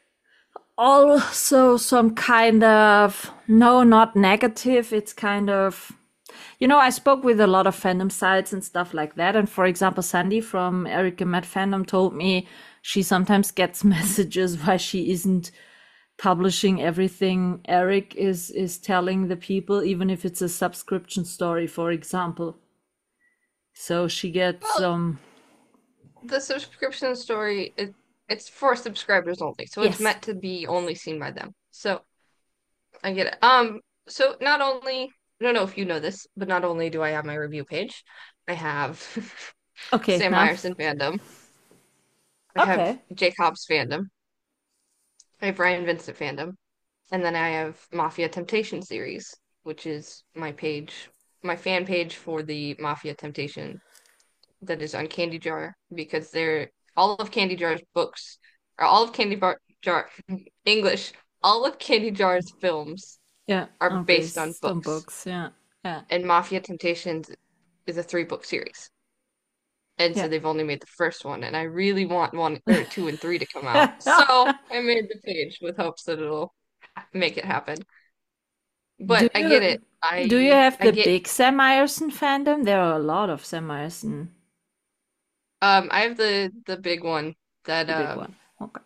also some kind of, no, not negative, it's kind of, I spoke with a lot of fandom sites and stuff like that. And for example, Sandy from Eric and Matt Fandom told me she sometimes gets messages why she isn't publishing everything Eric is telling the people, even if it's a subscription story, for example. So she gets Well, the subscription story it's for subscribers only, so it's yes. meant to be only seen by them. So I get it. So not only I don't know if you know this, but not only do I have my review page, I have Okay, Sam now. Myerson fandom, I have Okay. Jake Hobbs fandom, I have Ryan Vincent fandom, and then I have Mafia Temptation series, which is my fan page for the Mafia Temptation that is on Candy Jar because they're all of Candy Jar's books or all of Jar English, all of Candy Jar's films Yeah. are Oh, based on based on books. books. Yeah. Yeah. And Mafia Temptations is a 3-book series. And so Yeah. they've only made the first one, and I really want one or two and three to come out. So I made the page with hopes that it'll make it happen. Do But I get you it. do you I have I the get big Sam Myerson fandom? There are a lot of Sam Myerson, I have the big one that the big one. Okay.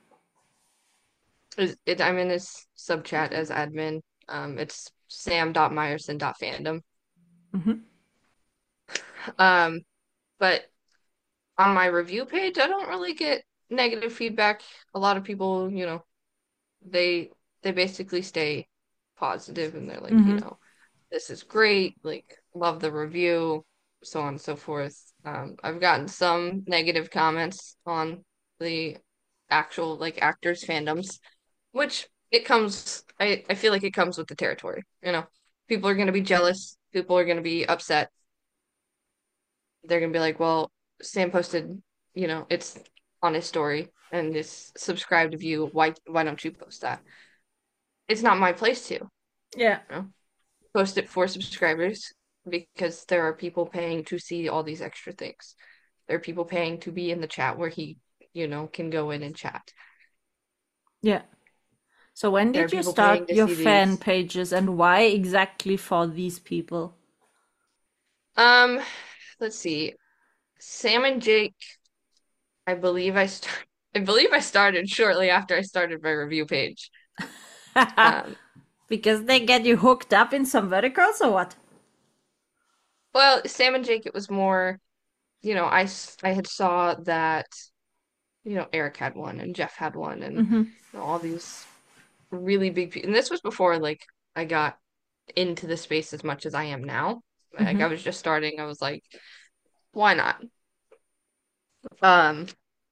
I'm in his sub chat as admin. It's sam.myerson.fandom. Hmm. Um, but on my review page, I don't really get negative feedback. A lot of people, they they basically stay positive and they're like, Hmm. this is great, like love the review, so on and so forth. I've gotten some negative comments on the actual like actors fandoms, which I feel like it comes with the territory, People are gonna be jealous, people are gonna be upset. They're gonna be like, well, Sam posted, it's on his story and it's subscribed to you. Why don't you post that? It's not my place to, Yeah. post it for subscribers because there are people paying to see all these extra things. There are people paying to be in the chat where he, can go in and chat. Yeah. So when There are did you people paying start to your see fan these. pages and why exactly for these people? Um, let's see. Sam and Jake, I believe I believe I started shortly after I started my review page. Um, Because they get you hooked up in some verticals or what? well, Sam and Jake, it was more, I had saw that, Eric had one and Jeff had one and Hmm. all these really big people. And this was before like I got into the space as much as I am now. Like Hmm. I was just starting. I was like, why not? Um,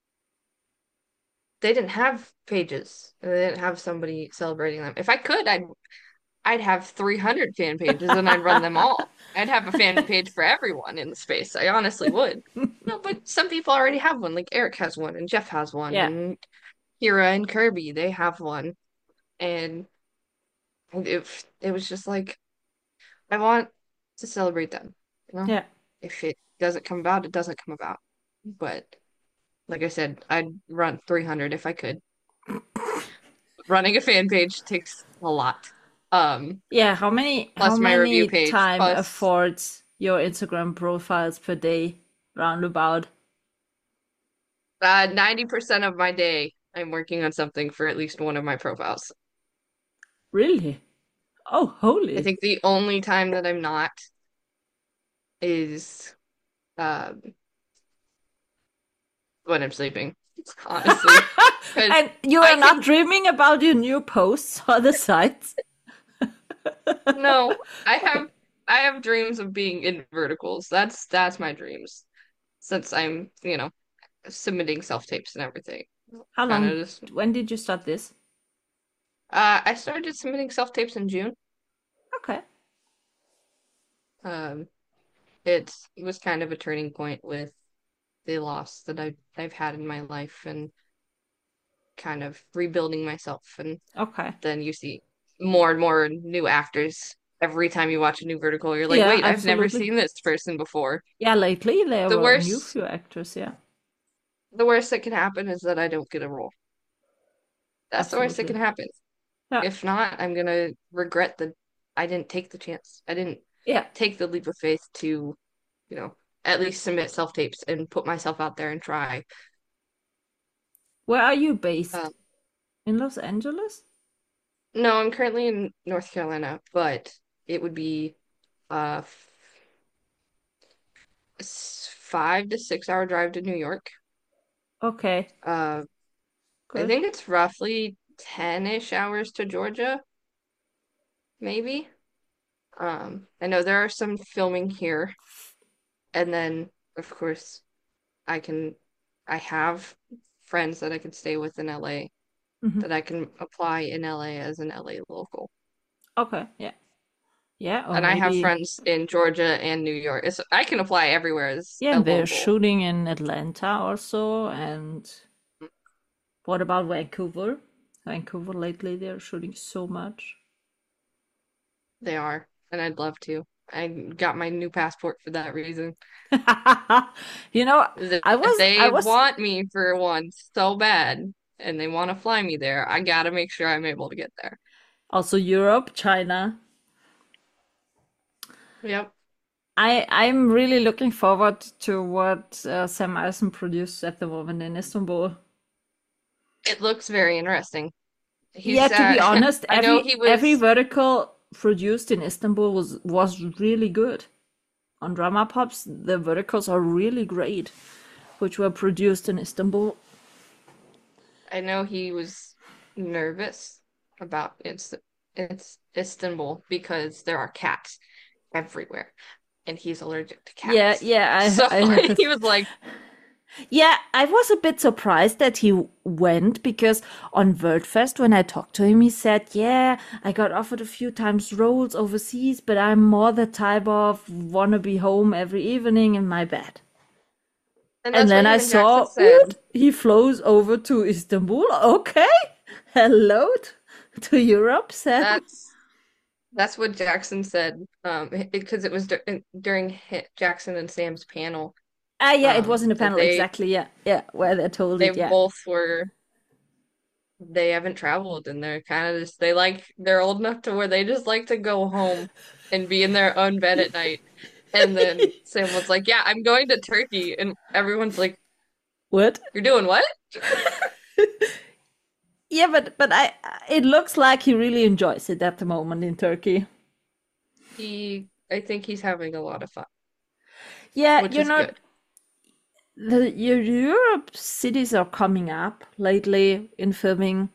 they didn't have pages. They didn't have somebody celebrating them. If I could, I'd have 300 fan pages and I'd run them all. I'd have a fan page for everyone in the space. I honestly would. No, but some people already have one. Like Eric has one and Jeff has one Yeah, and Kira and Kirby, they have one. And it it was just like I want to celebrate them. You know, yeah. if it doesn't come about, it doesn't come about. But like I said, I'd run 300 if I could. Running a fan page takes a lot. Yeah, how Plus my review many page, time plus affords your Instagram profiles per day roundabout? 90% of my day, I'm working on something for at least one of my profiles. Really? Oh, I holy. think the only time that I'm not is um, when I'm sleeping, honestly. Because And you I are not can, dreaming about your new posts on the sites? no, I have dreams of being in verticals. That's my dreams. Since I'm, submitting self-tapes and everything. How Kind of long, just when did you start this? I started submitting self-tapes in June. Okay. Um, it was kind of a turning point with the loss that I've had in my life and kind of rebuilding myself. And Okay. then you see more and more new actors. Every time you watch a new vertical, you're like, Yeah, wait, I've never absolutely. seen this person before. Yeah, lately there The were new worst, few actors, yeah. the worst that can happen is that I don't get a role. That's the worst that can Absolutely. happen. Yeah. If not, I'm gonna regret that I didn't take the chance. I didn't Yeah. take the leap of faith to, at least submit self-tapes and put myself out there and try. Where are you based? Um, In Los Angeles? no, I'm currently in North Carolina, but it would be a 5 to 6 hour drive to New York. Okay, Uh, I good. think it's roughly 10-ish hours to Georgia, maybe. I know there are some filming here, and then of course I can, I have friends that I can stay with in LA Hmm. that I can apply in LA as an LA local. Okay, yeah. Yeah, or And I have maybe, friends in Georgia and New York. I can apply everywhere as yeah, a and they're local. shooting in Atlanta also. And what about Vancouver? Vancouver lately, they're shooting so much. They are, and I'd love to. I got my new passport for that reason. You know, If I they was want me for one so bad and they want to fly me there, I gotta make sure I'm able to get there. also Europe, China. Yep, I'm really looking forward to what Sam Eisen produced at the moment in Istanbul. it looks very interesting. Yeah, He's to be honest, I know he every was vertical produced in Istanbul was really good. On Drama Pops, the verticals are really great, which were produced in Istanbul. I know he was nervous about it's Istanbul because there are cats everywhere and he's allergic to Yeah, cats. yeah, So I he heard. was like, Yeah, I was a bit surprised that he went because on WordFest, when I talked to him, he said, yeah, I got offered a few times roles overseas, but I'm more the type of wanna be home every evening in my bed. and And that's then what I him and Jackson saw, said. oot, he flows over to Istanbul. Okay, hello to Europe, Sam. That's that's what Jackson said. Because it was during Jackson and Sam's panel. Ah, yeah, it was in the That panel, exactly. Yeah, yeah, where they told they it. Yeah. both were they haven't traveled and they're kind of just they're old enough to where they just like to go home and be in their own bed at night. And then Sam was like, "Yeah, I'm going to Turkey," and everyone's like, What? "You're doing what?" Yeah, but it looks like he really enjoys it at the moment in Turkey. I think he's having a lot of fun, Yeah, which is good. the Europe cities are coming up lately in filming.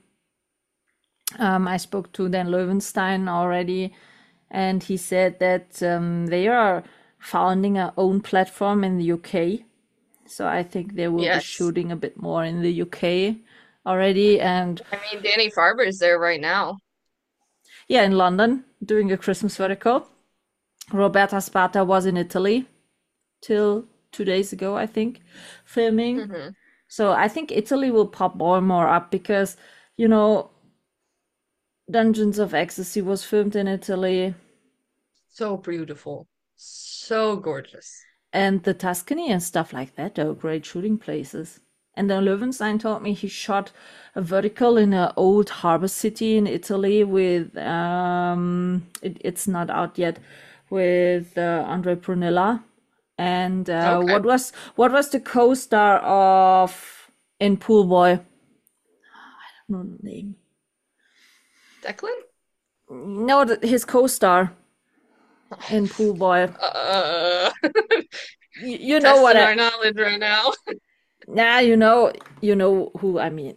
I spoke to Dan Löwenstein already, and he said that they are founding a own platform in the UK. So I think they will be Yes. shooting a bit more in the UK already. And I mean, Danny Farber's there right now. yeah, in London doing a Christmas vertical. Roberta Sparta was in Italy till 2 days ago, I think, filming. Hmm. So I think Italy will pop more and more up because, you know, Dungeons of Ecstasy was filmed in Italy, So beautiful. So gorgeous. and the Tuscany and stuff like that are great shooting places. And then Löwenstein told me he shot a vertical in an old harbor city in Italy with it's not out yet, with Andre Prunella. And Okay. what was the co-star of in Pool Boy? No name. Declan? No, his co-star in Pool Boy. Uh, You know what testing I? our knowledge right now. Nah, you know who I mean.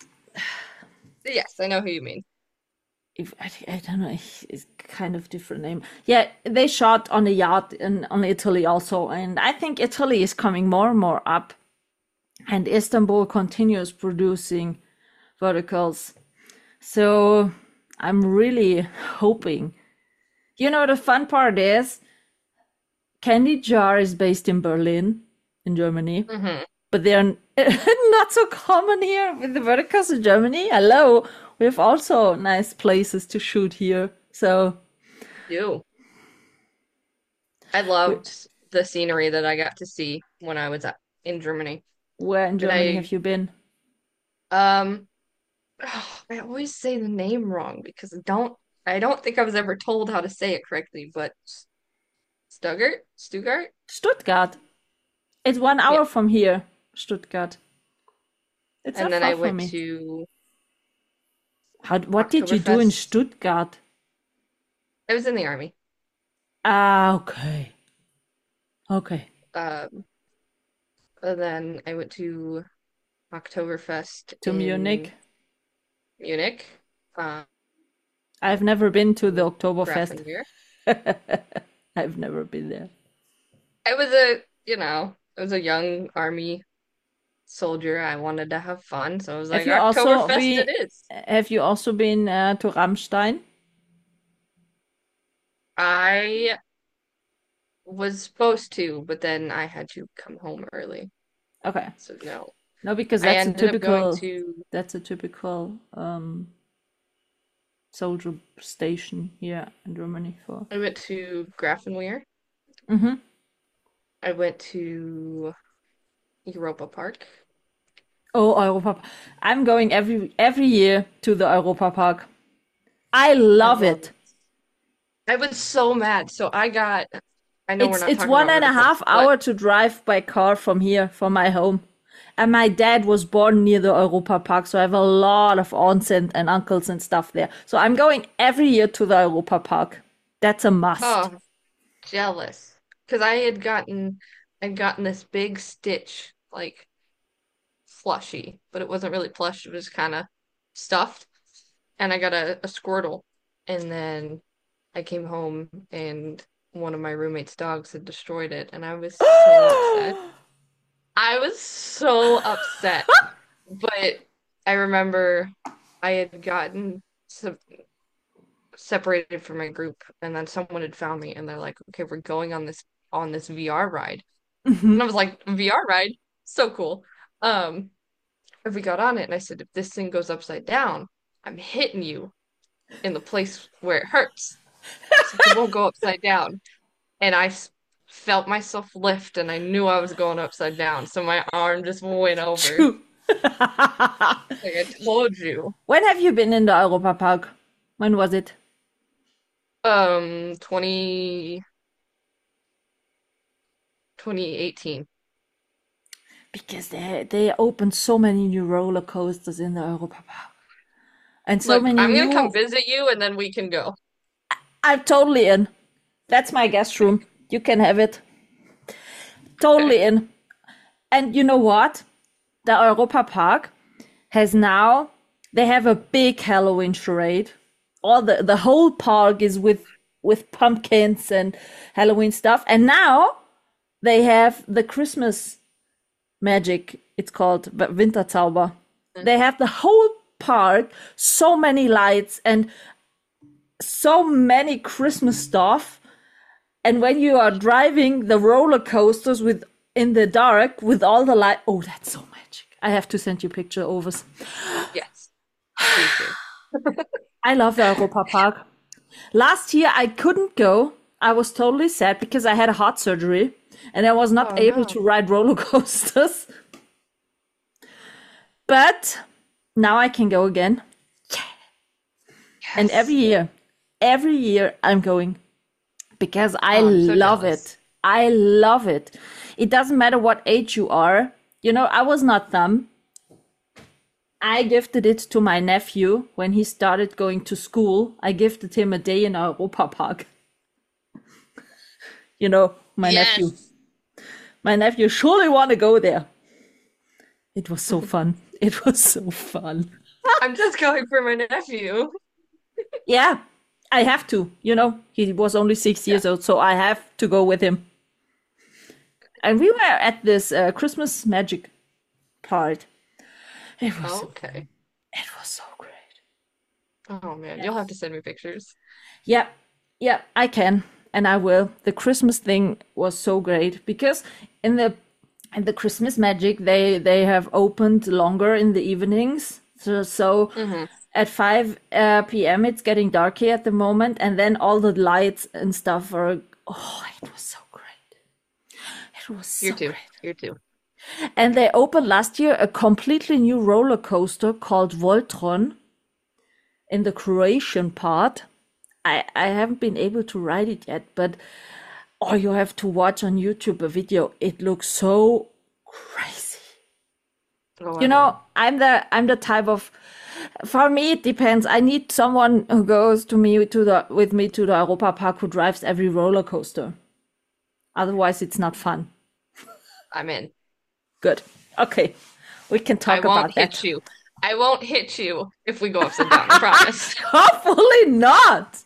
Yes, I know who you mean. If I don't know, it's kind of different name. Yeah, they shot on a yacht in on Italy also, and I think Italy is coming more and more up, and Istanbul continues producing verticals. So I'm really hoping. You know, the fun part is Candy Jar is based in Berlin, in Germany, Hmm. but they're not so common here with the verticals in Germany. Hello, we have also nice places to shoot here. So, Do. I loved the scenery that I got to see when I was in Germany. where in And Germany have you been? um, I always say the name wrong because I don't think I was ever told how to say it correctly, but Stuttgart? Stuttgart. It's 1 hour Yeah. from here, Stuttgart. It's And not then far I from went me. to What did you do in Oktoberfest. Stuttgart? I was in the army. Ah, okay. Okay. Um, and then I went to Oktoberfest To Munich. in Munich, um, I've never been to the Oktoberfest. Grafenwehr. I've never been there. I was I was a young army soldier. I wanted to have fun, so I was Have like, you also Oktoberfest been it is. to Rammstein? I was supposed to, but then I had to come home early. Okay. So no. No, because I ended up going to that's a typical soldier station here in Germany for. I went to Grafenwehr. Mm-hmm. I went to Europa Park. Oh, Europa. I'm going every year to the Europa Park. I I love love it. it. I was so mad. I know we're not It's talking one about and a verticals, half but hour to drive by car from here, from my home. And my dad was born near the Europa Park, so I have a lot of aunts and uncles and stuff there. So I'm going every year to the Europa Park. That's a must. oh, jealous. Because I'd gotten this big Stitch, like slushy, but it wasn't really plush, it was kind of stuffed. And I got a Squirtle. And then I came home and one of my roommate's dogs had destroyed it, and I was so upset. I was so upset. But I remember I had gotten separated from my group, and then someone had found me, and they're like, "Okay, we're going on this VR ride." And I was like, "VR ride? So cool." Um, if we got on it, and I said, "If this thing goes upside down, I'm hitting you in the place where it hurts." She's like, "It won't go upside down." And felt myself lift, and I knew I was going upside down, so my arm just went over. Phew. Like I told you. When have you been in the Europa Park? When was it? 20 2018. Because they opened so many new roller coasters in the Europa Park. And so Look, many I'm gonna come new. visit you and then we can go. I'm totally in. That's my guest room. You can have it. Okay. Totally in. And you know what? The Europa Park has now, they have a big Halloween charade. All the whole park is with pumpkins and Halloween stuff. And now they have the Christmas magic. It's called Winterzauber. They have the whole park, so many lights and so many Christmas stuff. And when you are driving the roller coasters with in the dark with all the light, oh, that's so magic. I have to send you picture overs. Yes. Please do. I love the Europa Park. Last year I couldn't go. I was totally sad because I had a heart surgery and I was not Oh able no. to ride roller coasters. But now I can go again. And Yes. every year I'm going because I Oh, I'm so love jealous. it. I love it. It doesn't matter what age you are. You know, I was not them. I gifted it to my nephew when he started going to school. I gifted him a day in Europa Park. You know, my nephew. Yes. My nephew surely want to go there. It was so fun. It was so fun. I'm just going for my nephew. Yeah, I have to. You know, he was only 6 years Yeah. old, so I have to go with him. And we were at this Christmas magic part. It was Oh, so, okay. it was so great. Oh man, you'll have to send me pictures. Yeah, yeah, I can, and I will. The Christmas thing was so great because in the Christmas magic they have opened longer in the evenings. So Hmm. at 5 p.m. it's getting dark here at the moment, and then all the lights and stuff are. Oh, it was so great. It was Here so too. great. Here too. And they opened last year a completely new roller coaster called Voltron in the Croatian part. I haven't been able to ride it yet, but oh, you have to watch on YouTube a video. It looks so crazy. Oh, I You know, will. I'm the type of for me it depends. I need someone who goes to me to the with me to the Europa Park who drives every roller coaster. Otherwise it's not fun. I'm in. Good. Okay. We can I talk won't about that. hit you. I won't hit you if we go upside down, I promise. Hopefully not.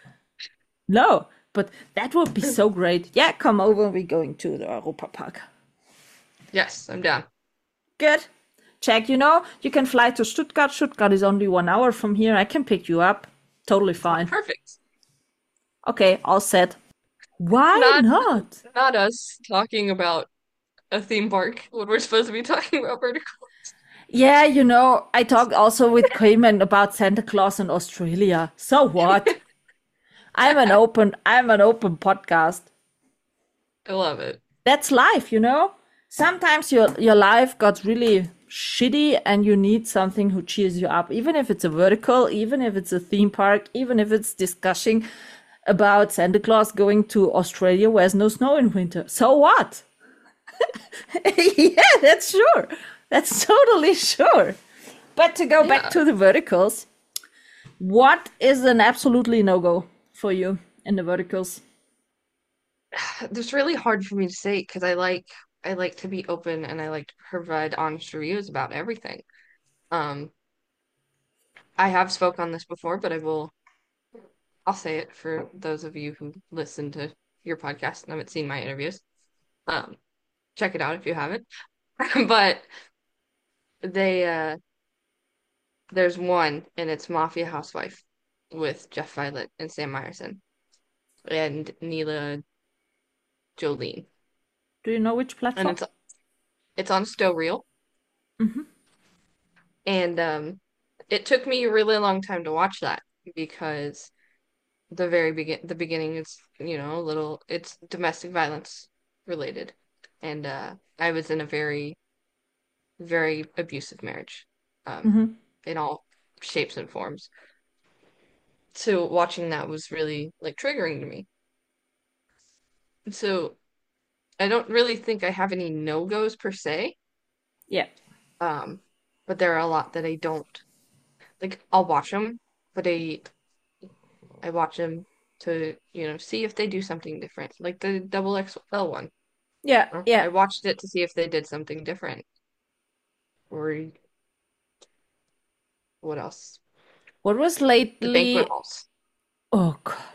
No, but that would be so great. Yeah, come over. We're going to the Europa Park. Yes, I'm down. Good. Check, you know, you can fly to Stuttgart. Stuttgart is only 1 hour from here. I can pick you up. Totally Oh, fine. perfect. Okay, all set. Why Not not? not us talking about a theme park when we're supposed to be talking about vertical. Yeah, you know, I talked also with Cayman about Santa Claus in Australia. So what? I'm an open podcast. I love it. That's life, you know? Sometimes your life got really shitty and you need something who cheers you up, even if it's a vertical, even if it's a theme park, even if it's discussing about Santa Claus going to Australia where there's no snow in winter. So what? Yeah, that's sure. That's totally sure. But to go back Yeah. to the verticals, what is an absolutely no go for you in the verticals? It's really hard for me to say because I like to be open and I like to provide honest reviews about everything. Um, I have spoke on this before, but I'll say it for those of you who listen to your podcast and haven't seen my interviews. Um, check it out if you haven't. But they there's one and it's Mafia Housewife with Jeff Violet and Sam Myerson and Neela Jolene. Do you know which And platform? it's on Still Reel. Hmm. And it took me a really long time to watch that because the beginning is, a little it's domestic violence related. And I was in a very very abusive marriage, um, Hmm. in all shapes and forms. So watching that was really like triggering to me. So I don't really think I have any no-goes per se. Yeah. Um, but there are a lot that I don't like. I'll watch them, but I watch them to, see if they do something different. Like the double XL one. Yeah. I Yeah. watched it to see if they did something different. Or what else? What was The banquet lately? halls. Oh God.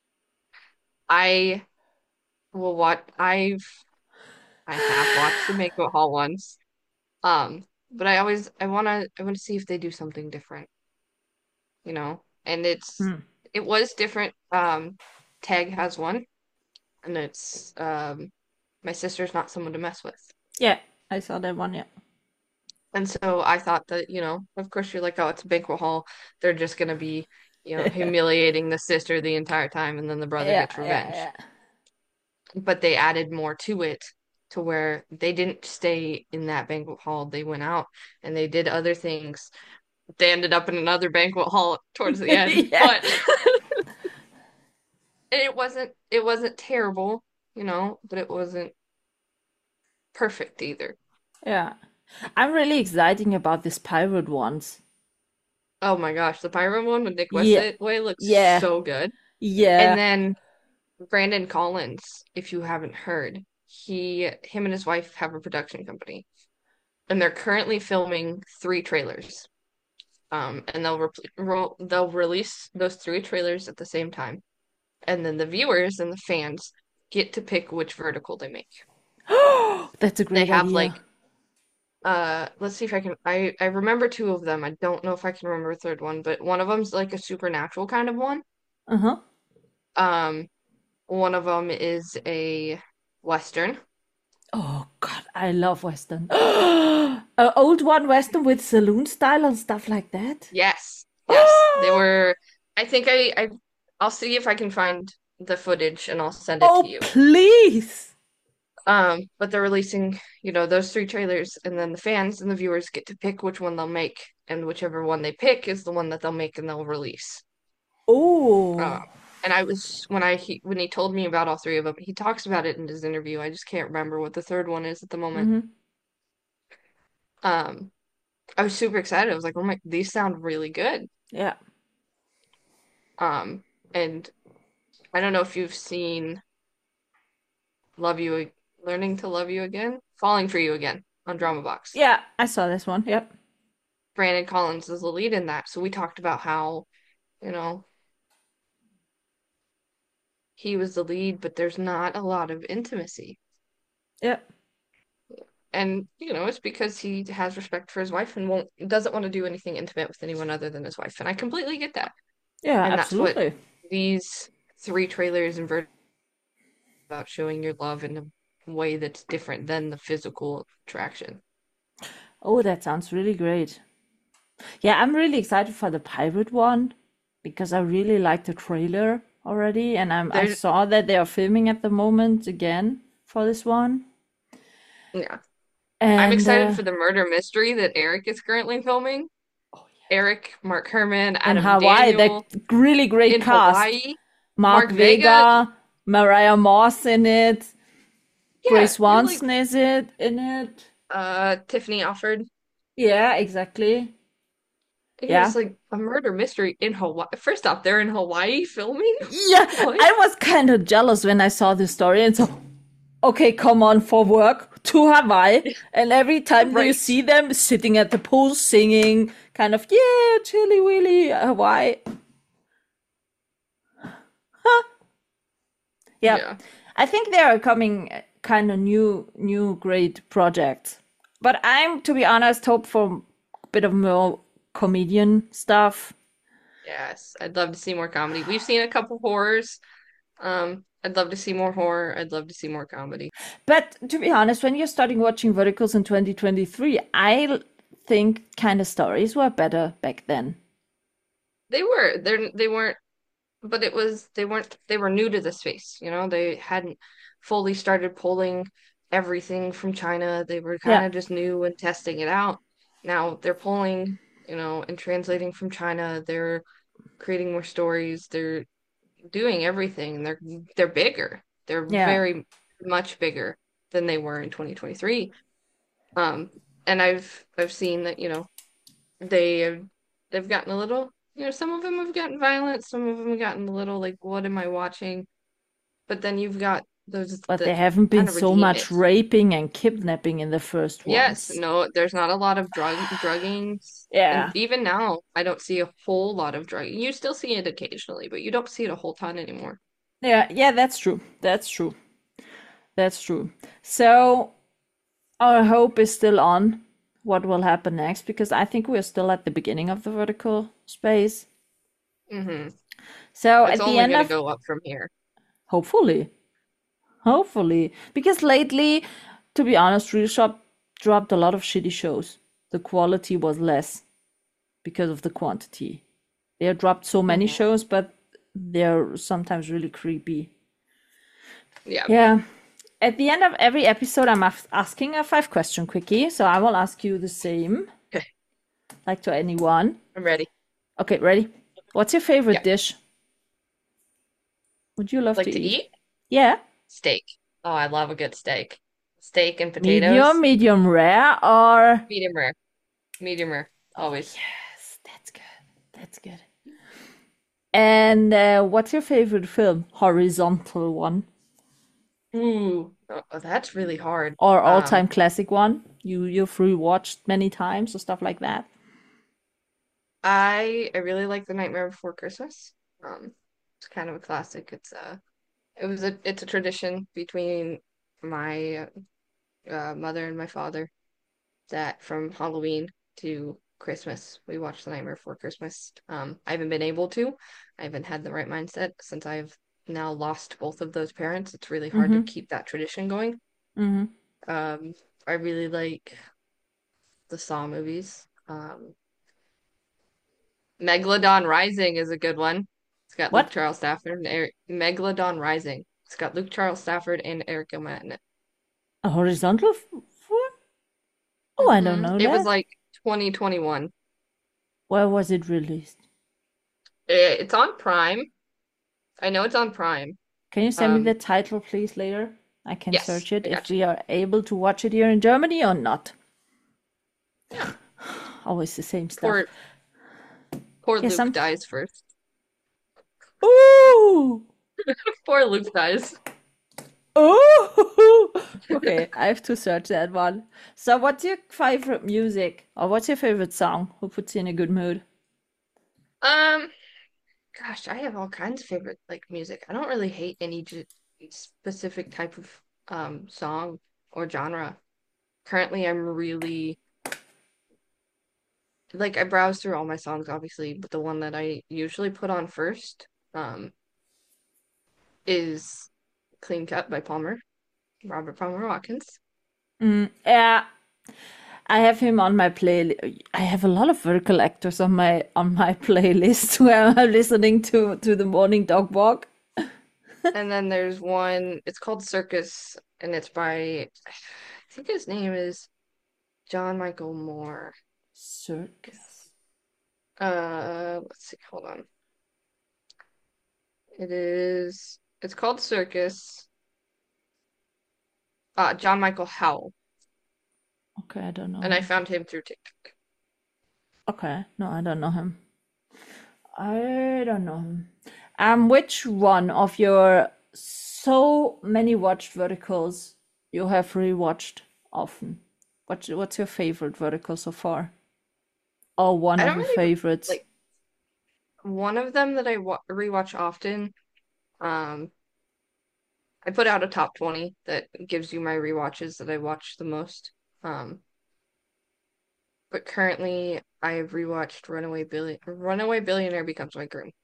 I will watch. I have watched the banquet hall ones. But I wanna see if they do something different, And Hmm. it was different. Tag has one, and it's my sister's not someone to mess with. Yeah, I saw that one. Yeah. And so I thought that, of course you're like, oh, it's a banquet hall. They're just gonna be, humiliating the sister the entire time, and then the brother Yeah. gets Yeah. revenge. Yeah. But they added more to it to where they didn't stay in that banquet hall. They went out and they did other things. They ended up in another banquet hall towards the end, Yeah. but it wasn't terrible, but it wasn't perfect either. Yeah. I'm really excited about this pirate ones. Oh my gosh, the pirate one with Nick Yeah. Westaway looks Yeah. so good. And Yeah. then Brandon Collins, if you haven't heard, him and his wife have a production company, and they're currently filming 3 trailers. And they'll release those 3 trailers at the same time, and then the viewers and the fans get to pick which vertical they make. That's a They great have idea. like let's see if I can I remember 2 of them. I don't know if I can remember a third one, but one of them's like a supernatural kind of one. Uh-huh. Um, one of them is a Western. Oh God, I love Western. A old one Western with saloon style and stuff like that. Yes. Yes. They were I think I'll see if I can find the footage and I'll send it to Oh, you. please. But they're releasing, those 3 trailers, and then the fans and the viewers get to pick which one they'll make, and whichever one they pick is the one that they'll make and they'll release. Uh, Oh. and I was when he told me about all 3 of them, he talks about it in his interview. I just can't remember what the third one is at the moment. Hmm. Um, I was super excited. I was like, oh my, these sound really good. Yeah. Um, and I don't know if you've seen Love You, Learning to Love You Again, Falling for You Again on Drama Box. Yeah, I saw this one. Yep. Brandon Collins is the lead in that. So we talked about how, you know, he was the lead, but there's not a lot of intimacy. Yep. And, it's because he has respect for his wife and doesn't want to do anything intimate with anyone other than his wife. And I completely get that. Yeah, And that's what absolutely. these 3 trailers and about, showing your love in a way that's different than the physical attraction. Oh, that sounds really great. Yeah, I'm really excited for the pirate one because I really like the trailer already, and I There's, saw that they are filming at the moment again for this one. yeah. I'm And excited for the murder mystery that Eric is currently filming. oh yeah, Eric, Mark Herman, in Adam Hawaii, that Daniel really great in cast. Hawaii. Mark Mark Vega, Vega, Mariah Moss in it, yeah, Grace you're like Swanson is it in it. Tiffany Alford. Yeah, exactly. And you're Yeah. just like a murder mystery in Hawaii. First off, they're in Hawaii filming. Yeah, What? I was kind of jealous when I saw this story and so, okay, come on for work to Hawaii. And every time you Right. see them sitting at the pool singing, kind of, yeah, chilly willy, Hawaii. Huh. Yeah, Yeah. I think there are coming kind of new great projects. But I'm, to be honest, hope for a bit of more comedian stuff. Yes. I'd love to see more comedy. We've seen a couple horrors. I'd love to see more horror. I'd love to see more comedy. But to be honest, when you're starting watching Verticals in 2023, I think kind of stories were better back then. They weren't, but they were new to the space, They hadn't fully started pulling everything from China. They were kind Yeah. of just new and testing it out. Now they're pulling, and translating from China. They're creating more stories. They're doing everything. They're bigger. They're Yeah. very much bigger than they were in 2023. Um, and I've seen that, they they've gotten a little, some of them have gotten violent, some of them have gotten a little like, what am I watching? But then you've got those But there that haven't been kind of so redeem much it. raping and kidnapping in the first Yes, ones. no, there's not a lot of drugging, and Yeah. even now, I don't see a whole lot of drugging. You still see it occasionally, but you don't see it a whole ton anymore. Yeah, yeah, that's true. That's true. That's true. So our hope is still on what will happen next because I think we're still at the beginning of the vertical space. Hmm. So It's at the only end going to of, go up from here. hopefully, hopefully, because lately, to be honest, Real Shop dropped a lot of shitty shows. The quality was less because of the quantity. They have dropped so many Hmm. shows, but they're sometimes really creepy. Yeah. Yeah. At the end of every episode, I'm asking a 5 question quickie. So I will ask you the same, Okay, like to anyone. I'm ready. Okay, ready? What's your favorite Yeah. dish? Would you love Like to to eat? eat Yeah. steak. Oh, I love a good steak. Steak and Medium, potatoes, medium rare, or. medium rare. Medium rare, Oh, always. yes, that's good. That's good. And what's your favorite film? Horizontal one Ooh, that's really hard. or all-time classic one? You've rewatched many times or stuff like that. I really like The Nightmare Before Christmas. It's kind of a classic. It's a tradition between my mother and my father that from Halloween to Christmas we watch The Nightmare Before Christmas. I haven't been able to. I haven't had the right mindset since I've now lost both of those parents. It's really hard to Mm-hmm. keep that tradition going. Mm-hmm. Um, I really like the Saw movies. Megalodon Rising is a good one. It's got Luke What? Charles Stafford and Eric Megalodon Rising. It's got Luke Charles Stafford and Eric Gilman in it. A horizontal one? Oh, I don't know It was that. like 2021. Where was it released? It's on Prime. I know it's on Prime. Can you send me the Um, title, please, later? I can yes, search it I if got you. we are able to watch it here in Germany or not. Yeah. Always the same stuff. Poor poor Yeah, Luke some. dies first. Ooh! Poor Luke dies. Ooh! Okay, I have to search that one. So, what's your favorite music? Or what's your favorite song? Who puts you in a good mood? Um, Gosh, I have all kinds of favorite like music. I don't really hate any specific type of song or genre. Currently, I'm really like I browse through all my songs, obviously, but the one that I usually put on first is Clean Cut by Robert Palmer Watkins. Yeah, I have him on my playlist. I have a lot of vertical actors on my playlist where I'm listening to the morning dog walk. And then there's one, it's called Circus, and it's by, I think his name is John Michael Moore. Circus. Let's see, hold on. It's called Circus. John Michael Howell, Okay, I don't know and I him. found him through TikTok. Okay, no, I don't know him. I don't know him. Which one of your so many watched verticals you have rewatched often? What's your favorite vertical so far? Or one I of don't your really favorites? like one of them that I rewatch often. Um, I put out a top 20 that gives you my rewatches that I watch the most. Um, but currently I have rewatched Runaway Billionaire Becomes My Groom.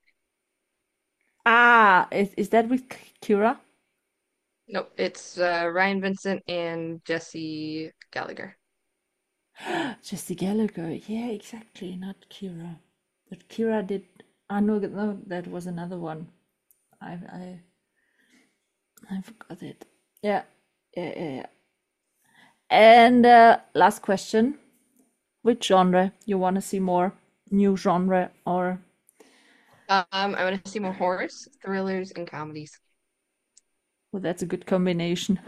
Ah, is that with Kira? Nope, it's Ryan Vincent and Jesse Gallagher. Jesse Gallagher. Yeah, exactly. Not Kira. But Kira did. Ah, no, no, that was another one. I I forgot it. Yeah, yeah, yeah, yeah. And last question. Which genre you want to see more? New genre or... I want to see more horrors, thrillers, and comedies. Well, that's a good combination.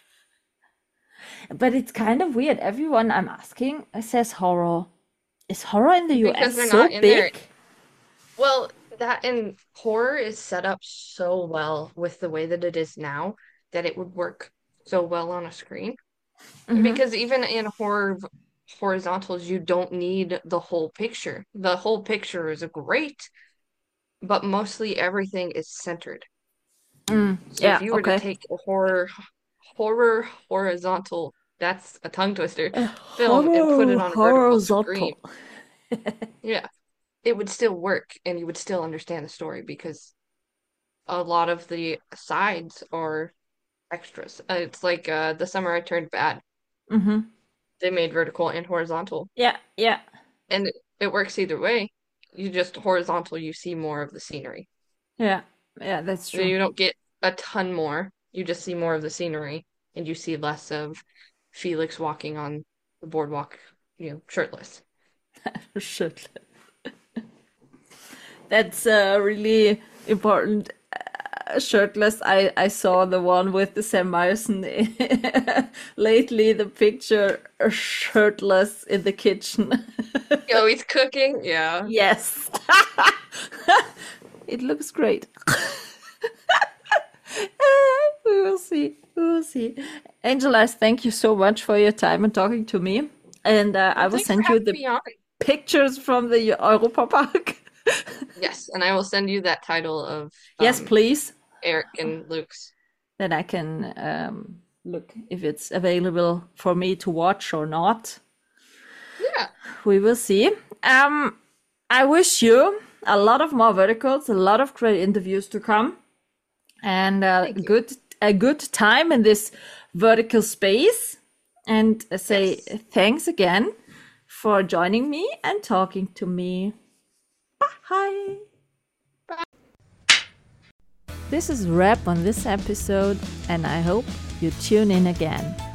But it's kind of weird. Everyone I'm asking says horror. Is horror in the Because US they're so not in there. big? Well, that and horror is set up so well with the way that it is now that it would work so well on a screen. Because even in horizontals, you don't need the whole picture. The whole picture is great, but mostly everything is centered. So Yeah, if you were to okay. take a horror horizontal, that's a tongue twister, film and put it Horror, on a vertical screen, horizontal. yeah, it would still work and you would still understand the story because a lot of the sides are extras. It's like The Summer I Turned Bad. Mm-hmm. They made vertical and horizontal, Yeah, yeah, and it works either way. You just horizontal, you see more of the scenery. yeah, yeah, that's true. You don't get a ton more. You just see more of the scenery, and you see less of Felix walking on the boardwalk, shirtless. Shit. That's really important. Shirtless. I saw the one with the Sam Myerson lately. The picture shirtless in the kitchen. Oh, he's cooking? Yeah. Yes, it looks great. We will see. We will see. Angela, thank you so much for your time and talking to me. And I will Thanks for send you having the me on. pictures from the Europa Park. Yes, and I will send you that title of Yes, please. Eric and Luke's. Then I can look if it's available for me to watch or not. Yeah. We will see. I wish you a lot of more verticals, a lot of great interviews to come, and a good time in this vertical space. And say thanks again for joining me and talking to me. Bye. This is a wrap on this episode, and I hope you tune in again.